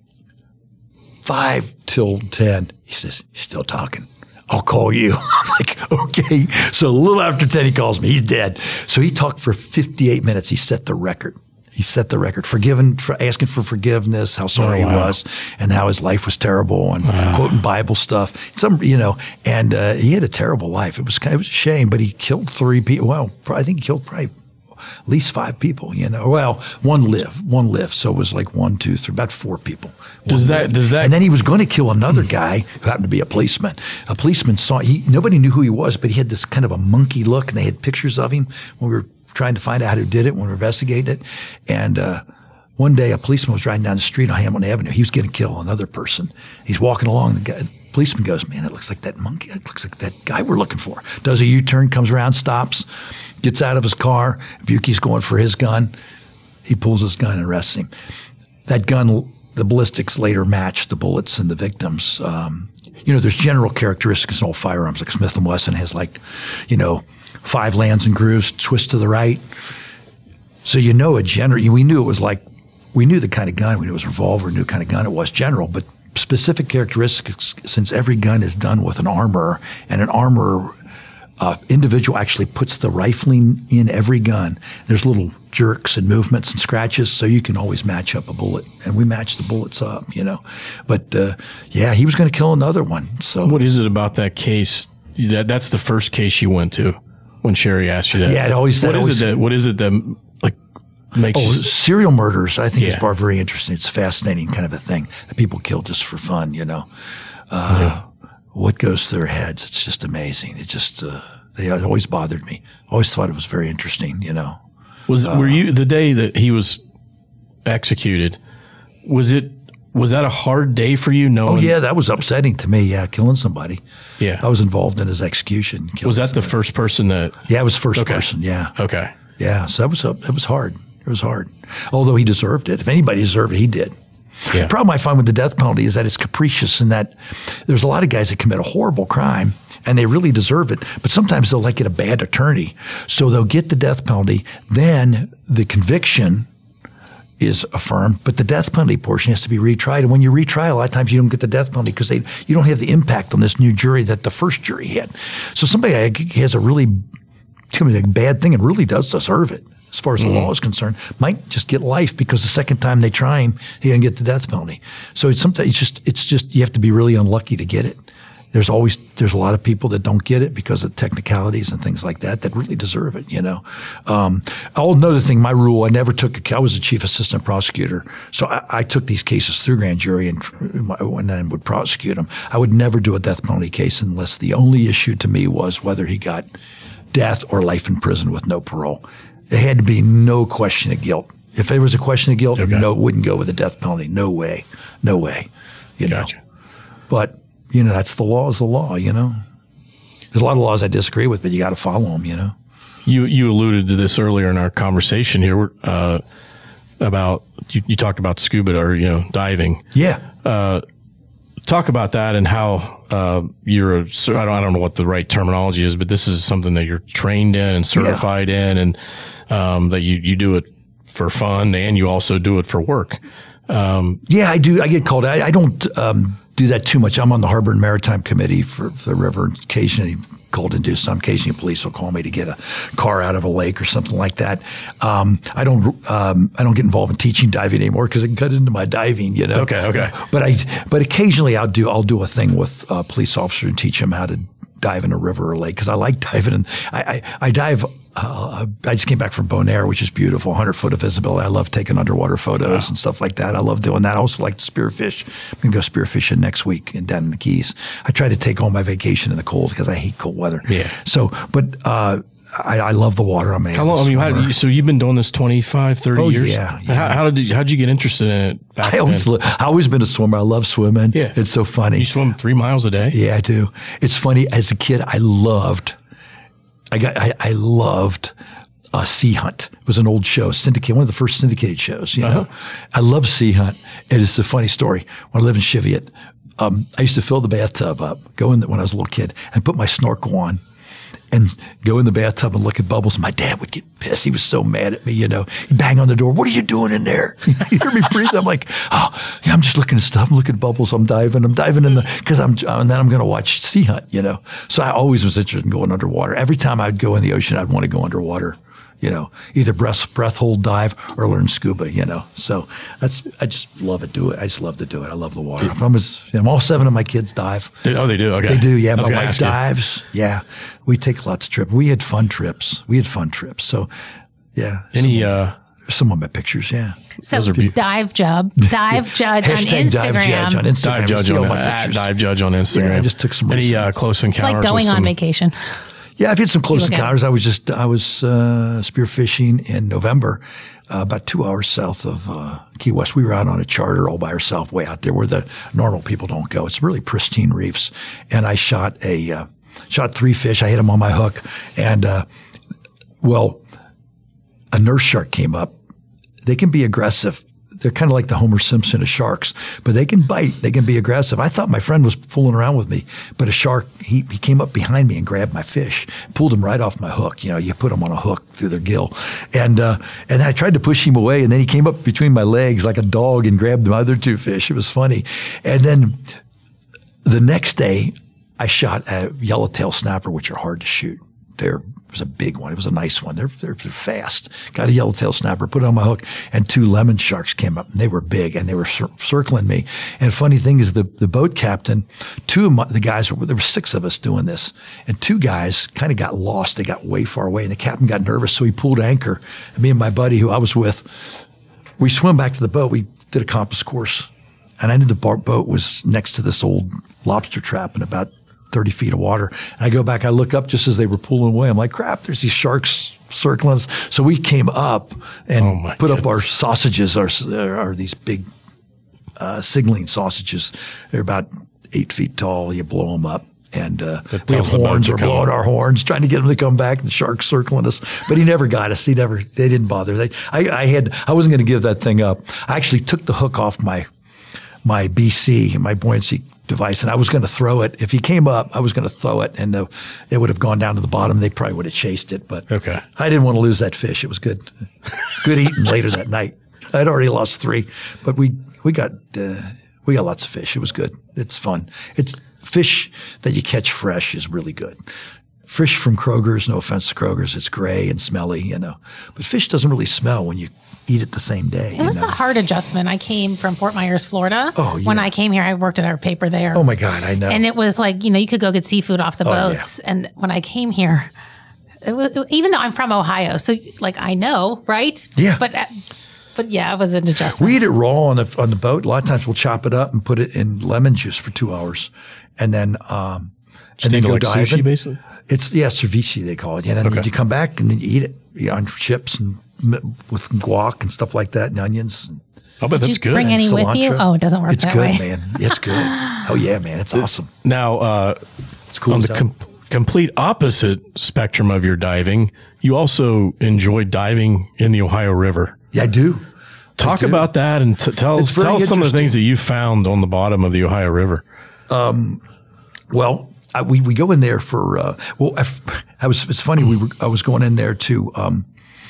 five till ten. He says, he's still talking. I'll call you. I'm like, okay. So a little after ten, he calls me. He's dead. So he talked for fifty-eight minutes. He set the record. He set the record, forgiven, for asking for forgiveness, how sorry oh, wow. he was, and how his life was terrible, and wow. quoting Bible stuff. Some, you know, and uh, he had a terrible life. It was kind of, it was a shame, but he killed three people. Well, I think he killed probably at least five people. You know, well, one lived, one lived, so it was like one, two, three, about four people. Does that? Lived. Does that? And then he was going to kill another guy who happened to be a policeman. A policeman saw he. Nobody knew who he was, but he had this kind of a monkey look, and they had pictures of him when we were trying to find out who did it when we were investigating it. And uh, one day a policeman was riding down the street on Hamilton Avenue. He was going to kill another person. He's walking along. The, guy, the policeman goes, man, it looks like that monkey. It looks like that guy we're looking for. Does a U-turn, comes around, stops, gets out of his car. Buki's going for his gun. He pulls his gun and arrests him. That gun, the ballistics later matched the bullets and the victims. Um, you know, there's general characteristics in all firearms. Like Smith and Wesson has like, you know, five lands and grooves, twist to the right. So you know a general, we knew it was like, we knew the kind of gun, we knew it was a revolver, we knew the kind of gun it was general, but specific characteristics, since every gun is done with an armorer, and an armorer uh, individual actually puts the rifling in every gun. There's little jerks and movements and scratches, so you can always match up a bullet. And we matched the bullets up, you know. But uh, yeah, he was going to kill another one. So what is it about that case? That that's the first case you went to. When Sherry asked you that, yeah, it always. What is always, it that? What is it that like makes? Oh, you, serial murders. I think yeah. is far very interesting. It's a fascinating kind of a thing that people kill just for fun. You know, uh, yeah. what goes through their heads? It's just amazing. It just uh, they always bothered me. Always thought it was very interesting. You know, was uh, were you the day that he was executed? Was it? Was that a hard day for you? Knowing? Oh yeah, that was upsetting to me. Yeah, killing somebody. Yeah, I was involved in his execution. Was that somebody. the first person that? Yeah, it was first okay. person. Yeah. Okay. Yeah, so that was it was hard. It was hard. Although he deserved it. If anybody deserved it, he did. Yeah. The problem I find with the death penalty is that it's capricious in that there's a lot of guys that commit a horrible crime and they really deserve it, but sometimes they'll like get a bad attorney. So they'll get the death penalty, then the conviction is affirmed, but the death penalty portion has to be retried. And when you retry, a lot of times you don't get the death penalty because they you don't have the impact on this new jury that the first jury had. So somebody has a really a bad thing and really does deserve it, as far as the mm-hmm. law is concerned, might just get life because the second time they try him, he didn't get the death penalty. So it's sometimes it's just it's just you have to be really unlucky to get it. There's always there's a lot of people that don't get it because of technicalities and things like that that really deserve it. You know, um, oh, another thing, my rule: I never took. A, I was a chief assistant prosecutor, so I, I took these cases through grand jury and and then would prosecute them. I would never do a death penalty case unless the only issue to me was whether he got death or life in prison with no parole. There had to be no question of guilt. If there was a question of guilt, okay. no, it wouldn't go with a death penalty. No way, no way. You gotcha. know, but. You know, that's the law is the law, you know. There's a lot of laws I disagree with, but you got to follow them, you know. You you alluded to this earlier in our conversation here uh, about, you, you talked about scuba or, you know, diving. Yeah. Uh, talk about that and how uh, you're, a, I don't, I don't know what the right terminology is, but this is something that you're trained in and certified yeah. in and um, that you, you do it for fun and you also do it for work. Um, yeah, I do. I get called. I, I don't um, do that too much. I'm on the Harbor and Maritime Committee for, for the river. Occasionally called in do some. Occasionally police will call me to get a car out of a lake or something like that. Um, I don't. Um, I don't get involved in teaching diving anymore because it can cut into my diving. You know. Okay. Okay. But I. But occasionally I'll do. I'll do a thing with a police officer and teach them how to dive in a river or lake because I like diving. And I, I, I dive. Uh, I just came back from Bonaire, which is beautiful, one hundred foot of visibility. I love taking underwater photos wow. and stuff like that. I love doing that. I also like to spearfish. I'm going to go spearfishing next week in down in the Keys. I try to take all my vacation in the cold because I hate cold weather. Yeah. So, but uh, I, I love the water. I'm How long? I mean, how did you, so you've been doing this twenty-five, thirty oh, years? Yeah. yeah. How, how did you, how'd you get interested in it back I always, then? I always been a swimmer. I love swimming. Yeah. It's so funny. You swim three miles a day? Yeah, I do. It's funny. As a kid, I loved, I got, I, I loved, Uh, Sea Hunt. It was an old show, syndicate, one of the first syndicated shows, you know. Uh-huh. I love Sea Hunt. It is a funny story. When I lived in Cheviot, um, I used to fill the bathtub up, go in the, when I was a little kid, and put my snorkel on and go in the bathtub and look at bubbles. My dad would get pissed. He was so mad at me, you know. He'd bang on the door. What are you doing in there? You hear me breathe? I'm like, oh, yeah, I'm just looking at stuff. I'm looking at bubbles. I'm diving. I'm diving in the, because I'm, and then I'm going to watch Sea Hunt, you know. So I always was interested in going underwater. Every time I'd go in the ocean, I'd want to go underwater. You know, either breath, breath hold dive or learn scuba, you know. So that's, I just love it, do it. I just love to do it. I love the water. I'm, as, you know, all seven of my kids dive. Oh, they do? Okay. They do, yeah. My wife dives. You. Yeah. We take lots of trips. We had fun trips. We had fun trips. So, yeah. Any, some, uh, some of my pictures, yeah. So dive judge, dive judge on Instagram. Dive judge on Instagram. Dive judge on, uh, dive judge on Instagram. Yeah, I just took some. Any uh, close encounters? It's like going on some, vacation. Yeah, I've had some close encounters. I was just I was uh, spearfishing in November, uh, about two hours south of uh, Key West. We were out on a charter all by ourselves, way out there where the normal people don't go. It's really pristine reefs, and I shot a uh, shot three fish. I hit them on my hook, and uh, well, a nurse shark came up. They can be aggressive. They're kind of like the Homer Simpson of sharks, but they can bite. They can be aggressive. I thought my friend was fooling around with me, but a shark, he, he came up behind me and grabbed my fish, pulled him right off my hook. You know, you put them on a hook through their gill. And, uh, and I tried to push him away, and then he came up between my legs like a dog and grabbed the other two fish. It was funny. And then the next day, I shot a yellowtail snapper, which are hard to shoot. They're It was a big one. It was a nice one. They're, they're, they're fast. Got a yellowtail snapper, put it on my hook, and two lemon sharks came up. And they were big, and they were cir- circling me. And funny thing is, the, the boat captain, two of my, the guys, were, there were six of us doing this, and two guys kind of got lost. They got way far away, and the captain got nervous, so he pulled anchor. And me and my buddy, who I was with, we swam back to the boat. We did a compass course, and I knew the bar- boat was next to this old lobster trap in about thirty feet of water. And I go back, I look up just as they were pulling away. I'm like, crap, there's these sharks circling us. So we came up and oh put goodness. up our sausages, our, our these big uh, signaling sausages. They're about eight feet tall. You blow them up. And uh, we have horns. We're blowing our horns, trying to get them to come back. The shark's circling us, but he never got us. He never. They didn't bother. They, I, I had. I wasn't going to give that thing up. I actually took the hook off my my B C, my buoyancy device, and I was going to throw it. If he came up, I was going to throw it, and the, it would have gone down to the bottom. They probably would have chased it, but okay. I didn't want to lose that fish. It was good, good eating later that night. I'd already lost three, but we we got uh, we got lots of fish. It was good. It's fun. It's fish that you catch fresh is really good. Fish from Kroger's, no offense to Kroger's, it's gray and smelly, you know. But fish doesn't really smell when you eat it the same day. It was you know? a hard adjustment. I came from Fort Myers, Florida. Oh, yeah. When I came here, I worked at our paper there. Oh, my God, I know. And it was like, you know, you could go get seafood off the Oh, yeah. boats. And when I came here, it was, even though I'm from Ohio, so like I know, right? Yeah. But uh, but yeah, it was an adjustment. We eat it raw on the on the boat. A lot of times we'll chop it up and put it in lemon juice for two hours, and then um, and then eat it go like diving. sushi, basically? It's yeah, ceviche they call it. And then Okay. you come back and then you eat it you know, on chips and m- with guac and stuff like that, and onions. And I'll bet Did that's you good. bring any with you? cilantro. Oh, it doesn't work it's that good, way. man. It's good. Oh yeah, man. It's awesome. Now, uh, It's cool. on as the hell. com- complete opposite spectrum of your diving, you also enjoy diving in the Ohio River. yeah, I do. Talk do. about that and t- tell It's us, very tell us some of the interesting. things that you found on the bottom of the Ohio River. Well, I, we we go in there for uh, well. I, I was it's funny. We were I was going in there to um,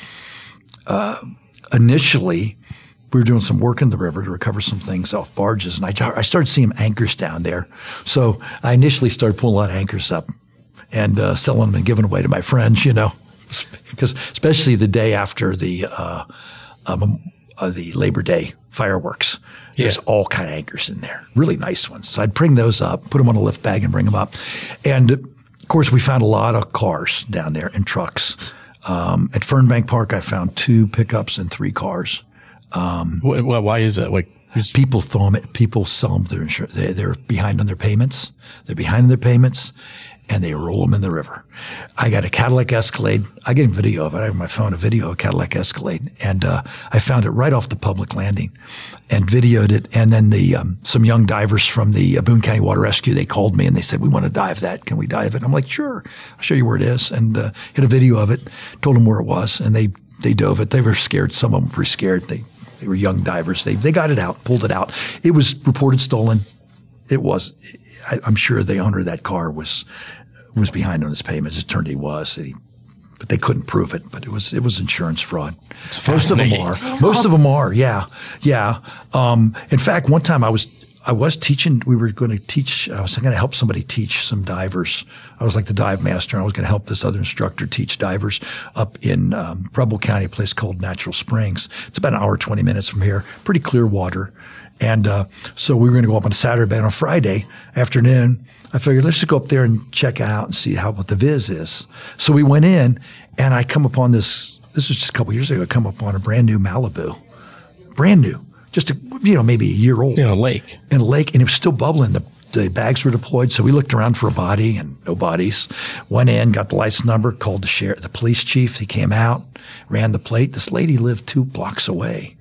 uh, initially we were doing some work in the river to recover some things off barges, and I I started seeing anchors down there. So I initially started pulling a lot of anchors up and uh, selling them and giving away to my friends. You know, because especially the day after the uh, um, uh, the Labor Day fireworks. There's Yeah. all kind of anchors in there, really nice ones. So I'd bring those up, put them on a lift bag and bring them up. And of course, we found a lot of cars down there and trucks. Um, at Fernbank Park, I found two pickups and three cars. Wh- wh- Why is that? Like, it's- People throw them, people sell them their insurance. They, they're behind on their payments. They're behind on their payments and they roll them in the river. I got a Cadillac Escalade. I get a video of it. I have on my phone a video of a Cadillac Escalade. And uh, I found it right off the public landing and videoed it. And then the um, some young divers from the uh, Boone County Water Rescue, they called me and they said, we want to dive that. Can we dive it? I'm like, sure. I'll show you where it is. And uh, hit a video of it, told them where it was. And they, they dove it. They were scared. Some of them were scared. They, they were young divers. They, they got it out, pulled it out. It was reported stolen. It was. I, I'm sure the owner of that car was was behind on his payments. It turned out he was, he, but they couldn't prove it. But it was it was insurance fraud. Most of them fascinating. are. Most of them are. Yeah, yeah. Um, in fact, one time I was I was teaching. We were going to teach. I was going to help somebody teach some divers. I was like the dive master. And I was going to help this other instructor teach divers up in um, Preble County, a place called Natural Springs. It's about an hour, twenty minutes from here. Pretty clear water. And uh, so we were going to go up on a Saturday, but on a Friday afternoon, I figured let's just go up there and check out and see how what the viz is. So we went in, and I come upon this. This was just a couple years ago. I come upon a brand new Malibu, brand new, just a, you know maybe a year old in a lake. in a lake, and it was still bubbling. The, the bags were deployed, so we looked around for a body, and no bodies. Went in, got the license number, called the sheriff, the police chief. He came out, ran the plate. This lady lived two blocks away.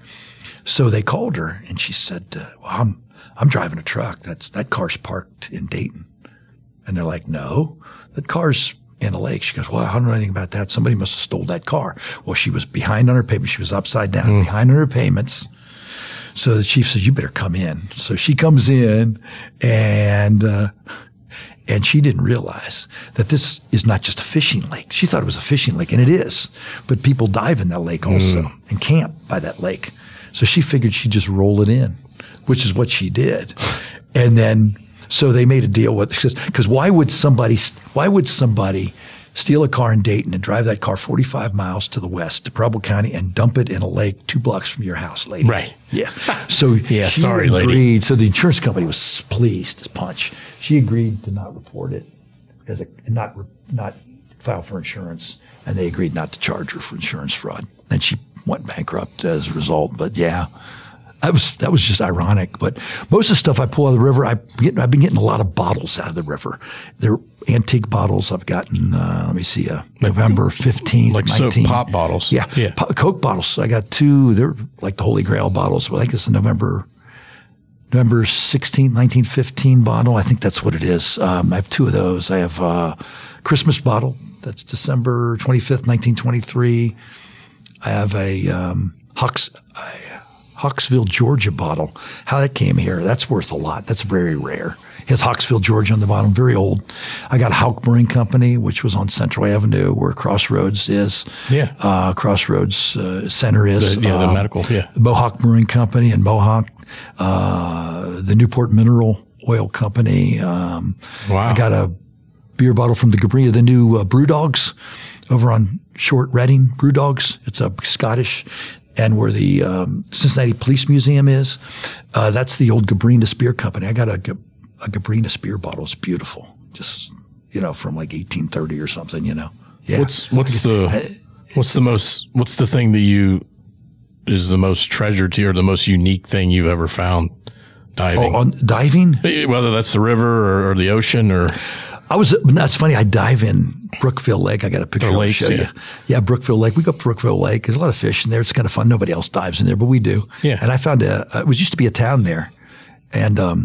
So they called her, and she said, uh, well, I'm I'm driving a truck. That's that car's parked in Dayton. And they're like, no, that car's in a lake. She goes, well, I don't know anything about that. Somebody must have stole that car. Well, she was behind on her payments. She was upside down, Mm. behind on her payments. So the chief says, you better come in. So she comes in, and uh, and she didn't realize that this is not just a fishing lake. She thought it was a fishing lake, and it is. But people dive in that lake also Mm. and camp by that lake. So she figured she'd just roll it in, which is what she did. And then, so they made a deal with, because why would somebody, why would somebody steal a car in Dayton and drive that car forty-five miles to the west to Preble County and dump it in a lake two blocks from your house, lady? Right. Yeah. So Yeah, she sorry, agreed. lady. So the insurance company was pleased as punch. She agreed to not report it, as a not not file for insurance, and they agreed not to charge her for insurance fraud. And she went bankrupt as a result. But yeah, that was that was just ironic. But most of the stuff I pull out of the river, I get, I've been getting a lot of bottles out of the river. They're antique bottles. I've gotten, uh, let me see, uh, November fifteenth, Like soap nineteen pop bottles. Yeah, Yeah. Po- Coke bottles. I got two. They're like the Holy Grail bottles. Well, I guess the November November sixteenth, nineteen fifteen bottle. I think that's what it is. Um, I have two of those. I have a Christmas bottle. That's December twenty-fifth, nineteen twenty-three. I have a um, Hux, a Hawksville, Georgia bottle. How that came here, that's worth a lot. That's very rare. It has Hawksville, Georgia on the bottom, very old. I got Houck Brewing Company, which was on Central Avenue where Crossroads is. Yeah. Uh, Crossroads uh, Center is. The, yeah, the um, medical, yeah. Mohawk Brewing Company in Mohawk. Uh, the Newport Mineral Oil Company. Um, wow. I got a beer bottle from the Gabrina, the new uh, Brew Dogs over on Short Reading. Brew Dogs. It's a Scottish. And where the um, Cincinnati Police Museum is, uh, that's the old Gabrinas Beer Company. I got a, a Gabrinas beer bottle. It's beautiful. Just, you know, from like eighteen thirty or something, you know. Yeah. What's what's the what's the most what's the thing that you is the most treasured to you or the most unique thing you've ever found diving? Oh, on diving? Whether that's the river or, or the ocean or I was, that's funny. I dive in Brookville Lake. I got a picture Or I'll lakes, show yeah. you. Yeah, Brookville Lake. We go up Brookville Lake. There's a lot of fish in there. It's kind of fun. Nobody else dives in there, but we do. Yeah. And I found a, it was used to be a town there, and um,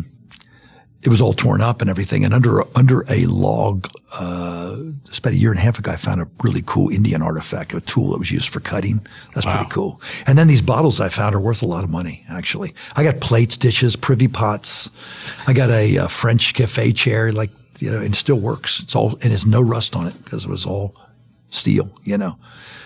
it was all torn up and everything. And under under a log, uh, it's about a year and a half ago, I found a really cool Indian artifact, a tool that was used for cutting. That's Wow. pretty cool. And then these bottles I found are worth a lot of money, actually. I got plates, dishes, privy pots. I got a, a French cafe chair, like, you know, and it still works. It's all, and there's no rust on it because it was all steel, you know,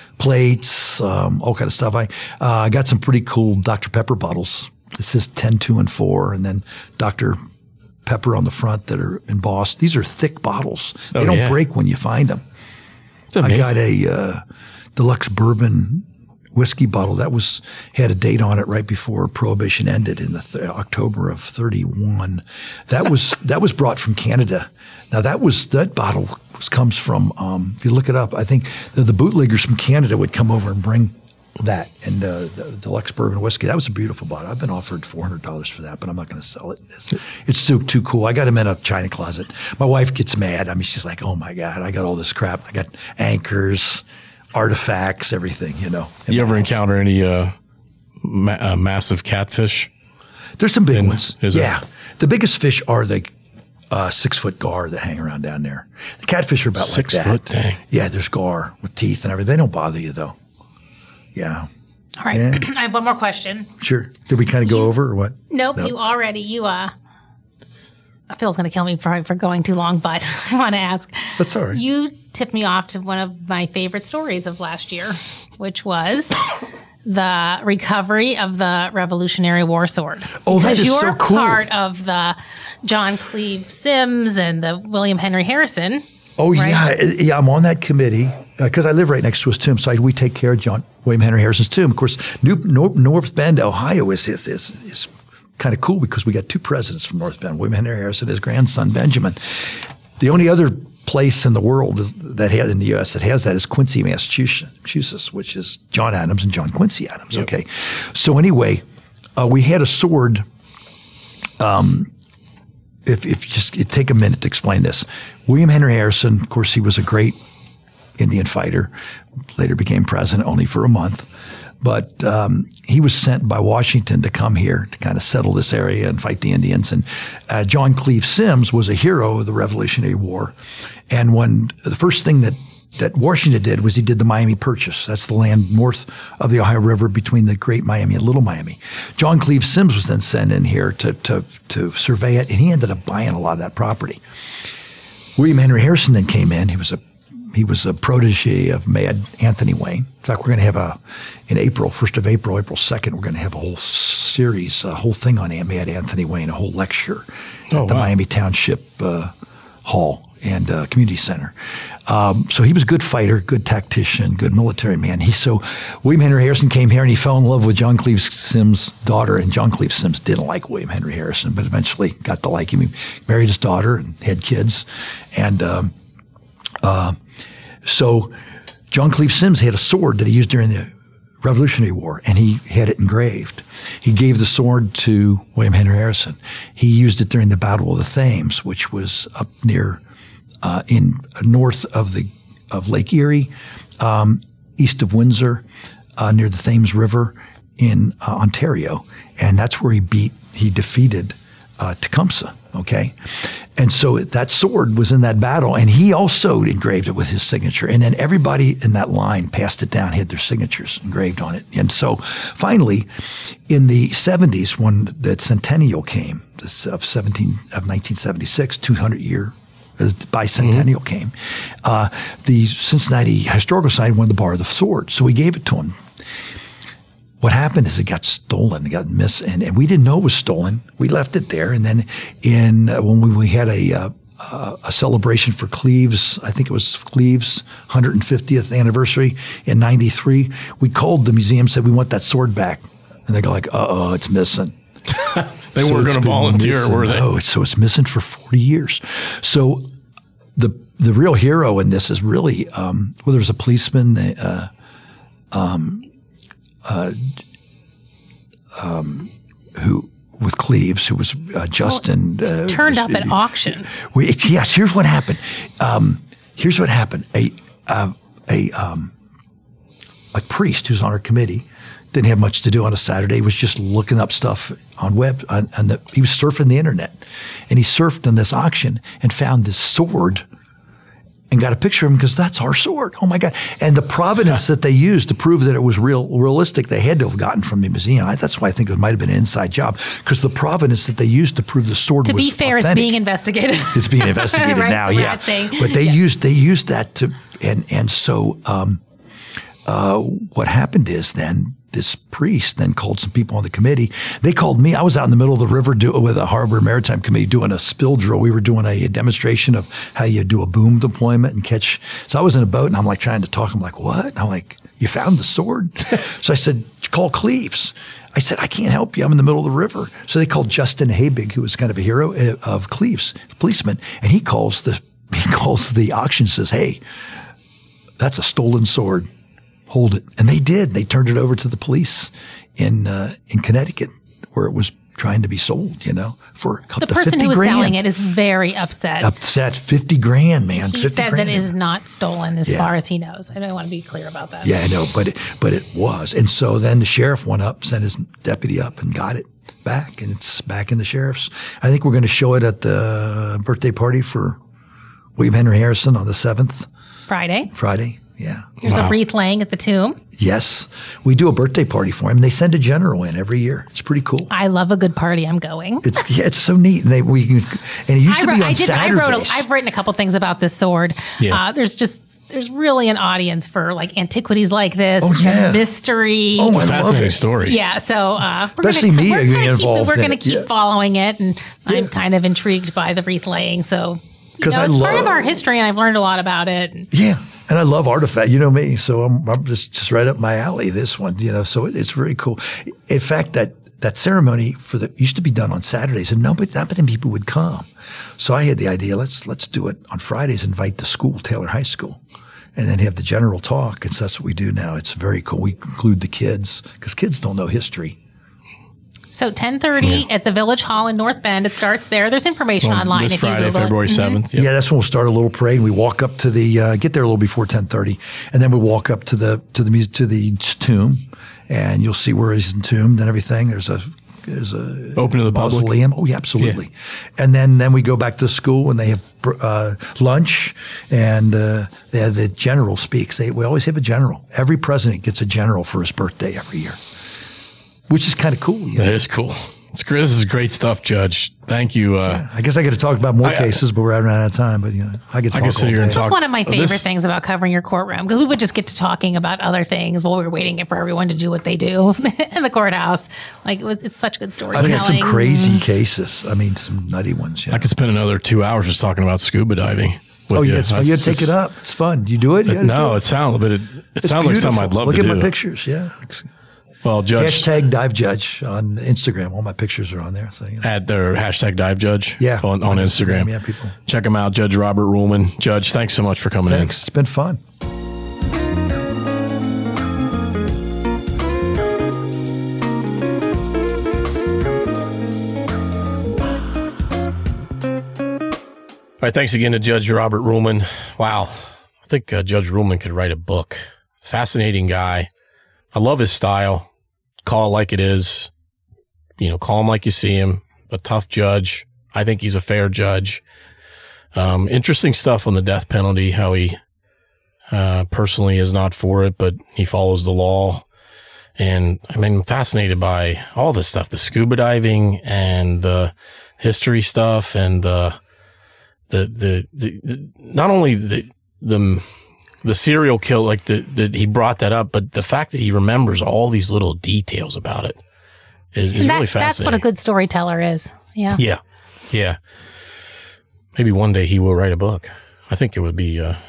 plates, um, all kind of stuff. I, uh, I got some pretty cool Doctor Pepper bottles. It says ten, two, and four, and then Doctor Pepper on the front that are embossed. These are thick bottles. They Oh, don't yeah. break when you find them. it's I amazing. got a uh, deluxe bourbon whiskey bottle that was had a date on it right before Prohibition ended in the th- October of thirty-one. That was that was brought from Canada. Now that was that bottle was, comes from. Um, if you look it up, I think the, the bootleggers from Canada would come over and bring that and uh, the deluxe bourbon whiskey. That was a beautiful bottle. I've been offered four hundred dollars for that, but I'm not going to sell it. It's, it's too too cool. I got him in a china closet. My wife gets mad. I mean, she's like, "Oh my God, I got all this crap. I got anchors, artifacts, everything." You know. in You my ever house. encounter any uh, ma- uh, massive catfish? There's some big in- ones. is there? Yeah, the biggest fish are the uh, six foot gar that hang around down there. The catfish are about Six like that. foot, dang. Yeah, there's gar with teeth and everything. They don't bother you though. Yeah, All right. Yeah. I have one more question. sure. Did we kind of go over or what? Nope, No. you already, you, uh, Phil's going to kill me for, for going too long, but I want to ask. That's all right. You tipped me off to one of my favorite stories of last year, which was the recovery of the Revolutionary War sword. Oh, that Because is you're so cool. part of the John Cleve Sims and the William Henry Harrison. Oh right? yeah, yeah. I'm on that committee because I live right next to his tomb, so I, we take care of John William Henry Harrison's tomb. Of course, New, North, North Bend, Ohio, is is is, is kind of cool because we got two presidents from North Bend: William Henry Harrison, his grandson Benjamin. The only other place in the world is, that has in the U S that has that is Quincy, Massachusetts, which is John Adams and John Quincy Adams. Yep. Okay, so anyway, uh, we had a sword. Um, if if you just it'd take a minute to explain this, William Henry Harrison, of course, he was a great Indian fighter, later became president only for a month. But um, he was sent by Washington to come here to kind of settle this area and fight the Indians. And uh, John Cleve Sims was a hero of the Revolutionary War. And when the first thing that, that Washington did was he did the Miami Purchase. That's the land north of the Ohio River between the Great Miami and Little Miami. John Cleve Sims was then sent in here to, to, to survey it, and he ended up buying a lot of that property. William Henry Harrison then came in. He was a He was a protege of Mad Anthony Wayne. In fact, we're going to have a, in April, first of April, April second, we're going to have a whole series, a whole thing on Mad Anthony Wayne, a whole lecture Oh, at the wow. Miami Township uh, Hall and uh, Community Center. Um, so he was a good fighter, good tactician, good military man. He so William Henry Harrison came here and he fell in love with John Cleve Sims' daughter, and John Cleve Sims didn't like William Henry Harrison, but eventually got to like him. He married his daughter and had kids, and um, uh, so John Cleve Sims had a sword that he used during the Revolutionary War, and he had it engraved. He gave the sword to William Henry Harrison. He used it during the Battle of the Thames, which was up near uh, in uh, north of the of Lake Erie, um, east of Windsor, uh, near the Thames River in uh, Ontario, and that's where he beat he defeated uh, Tecumseh Okay. And so that sword was in that battle, and he also engraved it with his signature. And then everybody in that line passed it down, had their signatures engraved on it. And so finally, in the seventies, when the centennial came of seventeen of nineteen seventy-six, two hundred year bicentennial mm-hmm. came, uh, the Cincinnati Historical Society wanted to borrow the sword, so we gave it to him. What happened is it got stolen, it got missed, and, and we didn't know it was stolen. We left it there, and then in uh, when we, we had a uh, uh, a celebration for Cleves, I think it was Cleves' one hundred fiftieth anniversary in ninety-three, we called the museum, said we want that sword back, and they go like, uh oh, it's missing. They so weren't going to volunteer, missing. were they? No, it's, so it's missing for forty years. So the the real hero in this is really um, well, there was a policeman. Uh, um, Uh, um, who with Cleves, who was uh, Justin. Well, uh, turned up at auction. We, yes, here's what happened. Um, here's what happened. A uh, a um, a priest who's on our committee didn't have much to do on a Saturday. Was just looking up stuff on web. On, on the, he was surfing the internet, and he surfed on this auction and found this sword. And got a picture of him because that's our sword. Oh my God! And the provenance that they used to prove that it was real, realistic, they had to have gotten from the museum. I, that's why I think it might have been an inside job, because the provenance that they used to prove the sword to was be fair, authentic. It's being investigated. It's being investigated right? now, So yeah. But they yeah. used they used that to, and and so um, uh, what happened is then. This priest then called some people on the committee. They called me. I was out in the middle of the river do, with a Harbor Maritime Committee doing a spill drill. We were doing a, a demonstration of how you do a boom deployment and catch. So I was in a boat and I'm like trying to talk. I'm like, what? And I'm like, you found the sword? So I said, call Cleves. I said, I can't help you. I'm in the middle of the river. So they called Justin Habig, who was kind of a hero of Cleves, policeman. And he calls the, he calls the auction and says, hey, that's a stolen sword. Hold it. And they did. They turned it over to the police in uh, in Connecticut, where it was trying to be sold, you know, for a couple The person who was grand. selling it is very upset. Upset. fifty grand, man. He fifty said grand. that it is not stolen as Yeah. far as he knows. I don't want to be clear about that. Yeah, I know, but it, but it was. And so then the sheriff went up, sent his deputy up and got it back, and it's back in the sheriff's. I think we're going to show it at the birthday party for William Henry Harrison on the seventh. Friday. Friday. Yeah. There's Wow. a wreath laying at the tomb. Yes. We do a birthday party for him. They send a general in every year. It's pretty cool. I love a good party. I'm going. It's yeah, it's so neat. And they we can, and it used I to wrote, be on I did, I Saturdays. wrote a, I've written a couple things about this sword. Yeah. Uh, there's just there's really an audience for like antiquities like this. Oh, It's yeah. a mystery. Oh, I love Fascinating it. story. Yeah, so uh, we're Especially gonna, me we're getting gonna keep, involved We're in going to it. keep Yeah. following it, and I'm Yeah. kind of intrigued by the wreath laying. So, you 'Cause know, I it's part of love- our history, and I've learned a lot about it. Yeah. And I love artifact. You know me. So I'm, I'm just, just right up my alley, this one, you know, so it, it's very cool. In fact, that, that ceremony for the, used to be done on Saturdays and nobody, not many people would come. So I had the idea, let's, let's do it on Fridays, invite the school, Taylor High School, and then have the general talk. And so that's what we do now. It's very cool. We include the kids because kids don't know history. So ten thirty Yeah. at the Village Hall in North Bend. It starts there. There's information Well, online this if Friday, you Google February it. Mhm. seventh. Yeah, that's when we'll start a little parade. We walk up to the uh, get there a little before ten thirty, and then we walk up to the to the mu- to the tomb, and you'll see where he's entombed and everything. There's a there's a Open to the public? mausoleum. Oh yeah, absolutely. And then then we go back to school and they have uh, lunch, and uh, they have the general speaks. They we always have a general. Every president gets a general for his birthday every year, which is kind of cool. You know? That is cool. It's great. This is great stuff, Judge. Thank you. Uh, I guess I got to talk about more I- cases, but we're running out of time. But you know, I could I talk could sit all here day. and This was talk- one of my Oh, favorite this- things about covering your courtroom, because we would just get to talking about other things while we were waiting for everyone to do what they do in the courthouse. Like it was, it's such good I've storytelling. had some crazy cases. I mean, some nutty ones. You know? I could spend another two hours just talking about scuba diving. With Oh you. yeah, it's fun. That's You got to take it just- up. It's fun. Do you do it? You gotta No, do it. it sounds, but it, it It's sounds like something beautiful. I'd love Look to at do. my pictures. Yeah. Well, Judge, Hashtag Dive Judge on Instagram. All my pictures are on there. So, you know. at their hashtag Dive Judge. Yeah, on, on on Instagram. Instagram, yeah, people. Check him out, Judge Robert Ruhlman. Judge, thanks so much for coming Thanks. It's been fun. in. All right, thanks again to Judge Robert Ruhlman. Wow, I think uh, Judge Ruhlman could write a book. Fascinating guy. I love his style. Call it like it is. You know, call him like you see him. A tough judge, I think he's a fair judge. Um, interesting stuff on the death penalty, how he uh, personally is not for it, but he follows the law. And I mean, I'm fascinated by all this stuff, the scuba diving and the history stuff and the, the, the, the, the not only the, the, the serial kill, like the, the, he brought that up, but the fact that he remembers all these little details about it is, is that, really fascinating. That's what a good storyteller is. Yeah. Yeah. Yeah. Maybe one day he will write a book. I think it would be, uh,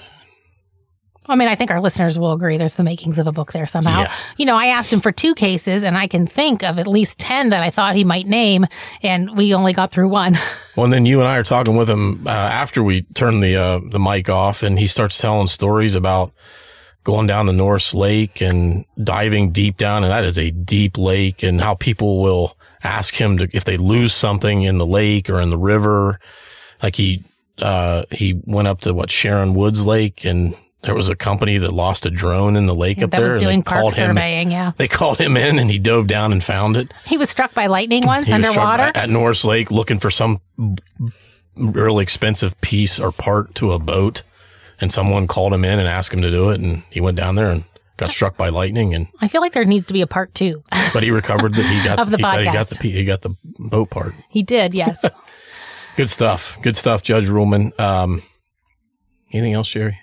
I mean, I think our listeners will agree there's the makings of a book there somehow. Yeah. You know, I asked him for two cases, and I can think of at least ten that I thought he might name, and we only got through one. Well, and then you and I are talking with him uh, after we turned the uh, the mic off, and he starts telling stories about going down to Norris Lake and diving deep down, and that is a deep lake, and how people will ask him to if they lose something in the lake or in the river. Like he uh, he went up to, what, Sharon Woods Lake, and there was a company that lost a drone in the lake up that there. was doing and they park called surveying, him, yeah. They called him in, and he dove down and found it. He was struck by lightning once He was struck underwater. at, at Norris Lake looking for some really expensive piece or part to a boat, and someone called him in and asked him to do it, and he went down there and got struck by lightning. And I feel like there needs to be a part two. but he recovered the he got Of the he said he got podcast. the pe- he got the boat part. He did, yes. Good stuff. Good stuff, Judge Ruhlman. Um, anything else, Jerry?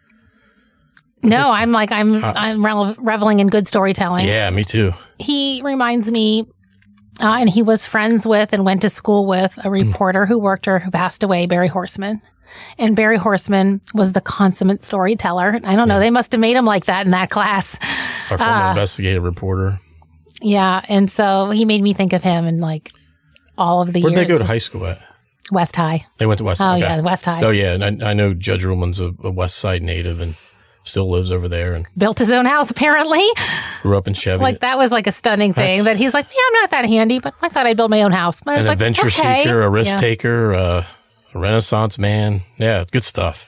No, I'm like, I'm I'm revel- reveling in good storytelling. Yeah, me too. He reminds me, uh, and he was friends with and went to school with a reporter who worked or who passed away, Barry Horseman. And Barry Horseman was the consummate storyteller. I don't know, they must have made him like that in that class. Our former Uh, investigative reporter. Yeah, and so he made me think of him and like all of the Where'd years. they go to high school at? West High. They went to West Oh, Side. yeah, West High. Oh, yeah. And I, I know Judge Ruhlman's a, a West Side native and still lives over there and Built his own house, apparently. grew up in Chevy. Like, that was like a stunning thing That's- that he's like, yeah, I'm not that handy, but I thought I'd build my own house. I was An like, adventure okay. seeker, a risk Yeah. taker, uh, a Renaissance man. Yeah, good stuff.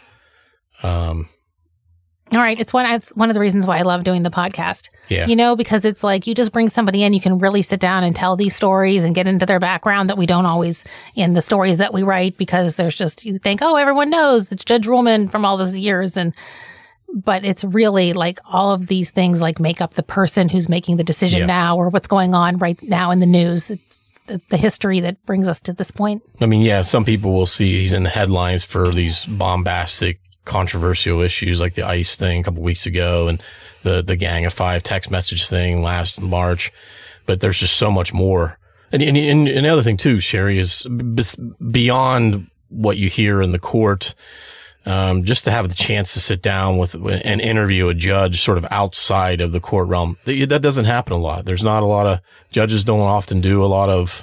Um, All right. It's one, it's one of the reasons why I love doing the podcast. yeah. You know, because it's like you just bring somebody in, you can really sit down and tell these stories and get into their background that we don't always in the stories that we write, because there's just, you think, oh, everyone knows it's Judge Ruhlman from all those years. And, but it's really like all of these things like make up the person who's making the decision Yeah. now or what's going on right now in the news. It's the, the history that brings us to this point. I mean, yeah, some people will see he's in the headlines for these bombastic, controversial issues like the ICE thing a couple weeks ago and the, the Gang of Five text message thing last March. But there's just so much more. And, and, and another thing too, Sherry, is b- beyond what you hear in the court, um, just to have the chance to sit down with and interview a judge sort of outside of the court realm. That doesn't happen a lot. There's not a lot of judges don't often do a lot of,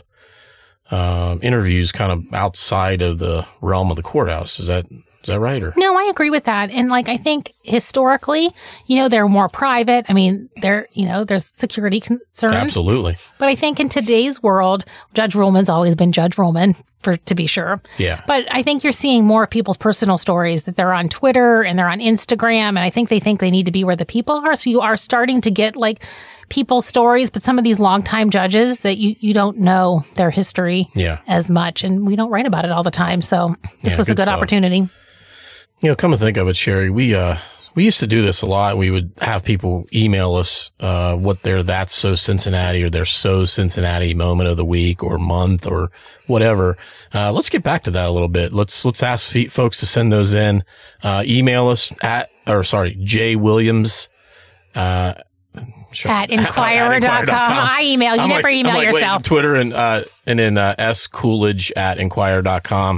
um, interviews kind of outside of the realm of the courthouse. Is that, is that right? Or No, I agree with that. And like, I think historically, you know, they're more private. I mean, they're, you know, there's security concerns. absolutely. But I think in today's world, Judge Ruhlman's always been Judge Ruhlman, for to be sure. Yeah. But I think you're seeing more people's personal stories that they're on Twitter and they're on Instagram. And I think they think they need to be where the people are. So you are starting to get like people's stories, but some of these longtime judges that you, you don't know their history Yeah. as much. And we don't write about it all the time. So this Yeah, was a good good stuff. opportunity. You know, come to think of it, Sherry, we, uh, we used to do this a lot. We would have people email us, uh, what their That's So Cincinnati or their So Cincinnati moment of the week or month or whatever. Uh, let's get back to that a little bit. Let's, let's ask fe- folks to send those in. Uh, email us at, or sorry, J Williams, uh, sure. At Inquirer dot com. I email you. I'm Never like- email I'm like, yourself. Wait, Twitter and, uh, and then, uh, S Coolidge at Inquirer dot com.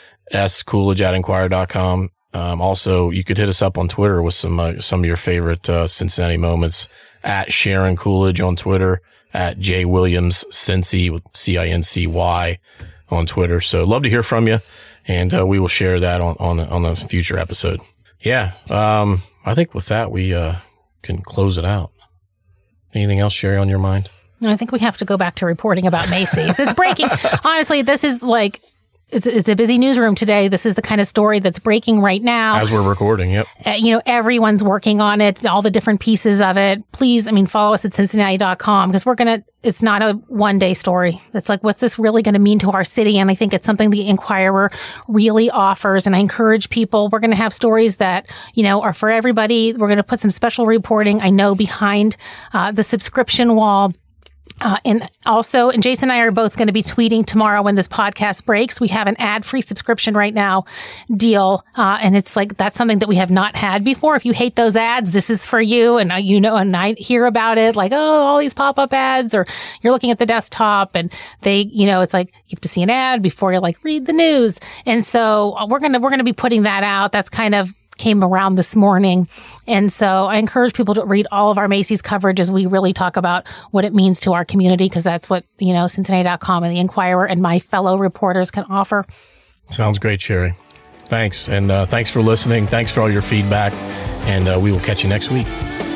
S Coolidge at Inquirer dot com. Um, also, you could hit us up on Twitter with some, uh, some of your favorite, uh, Cincinnati moments at Sharon Coolidge on Twitter, at J Williams Cincy with C I N C Y on Twitter. So love to hear from you. And, uh, we will share that on, on, on a future episode. Yeah. Um, I think with that, we, uh, can close it out. Anything else, Sherry, on your mind? I think we have to go back to reporting about Macy's. It's breaking. Honestly, this is like, it's, it's a busy newsroom today. This is the kind of story that's breaking right now. As we're recording, yep. Uh, you know, everyone's working on it, all the different pieces of it. Please, I mean, follow us at Cincinnati dot com because we're going to, it's not a one day story. It's like, what's this really going to mean to our city? And I think it's something the Inquirer really offers. And I encourage people, we're going to have stories that, you know, are for everybody. We're going to put some special reporting, I know, behind uh, the subscription wall. Uh, and also, and Jason and I are both going to be tweeting tomorrow when this podcast breaks. We have an ad-free subscription right now deal. Uh, and it's like, that's something that we have not had before. If you hate those ads, this is for you. And uh, you know, and I hear about it like, oh, all these pop-up ads, or you're looking at the desktop and they, you know, it's like you have to see an ad before you like read the news. And so uh, we're going to, we're going to be putting that out. That's kind of came around this morning. And so I encourage people to read all of our Macy's coverage as we really talk about what it means to our community, because that's what, you know, Cincinnati dot com and the Inquirer and my fellow reporters can offer. Sounds great, Sherry. Thanks. And uh, thanks for listening. Thanks for all your feedback. And uh, we will catch you next week.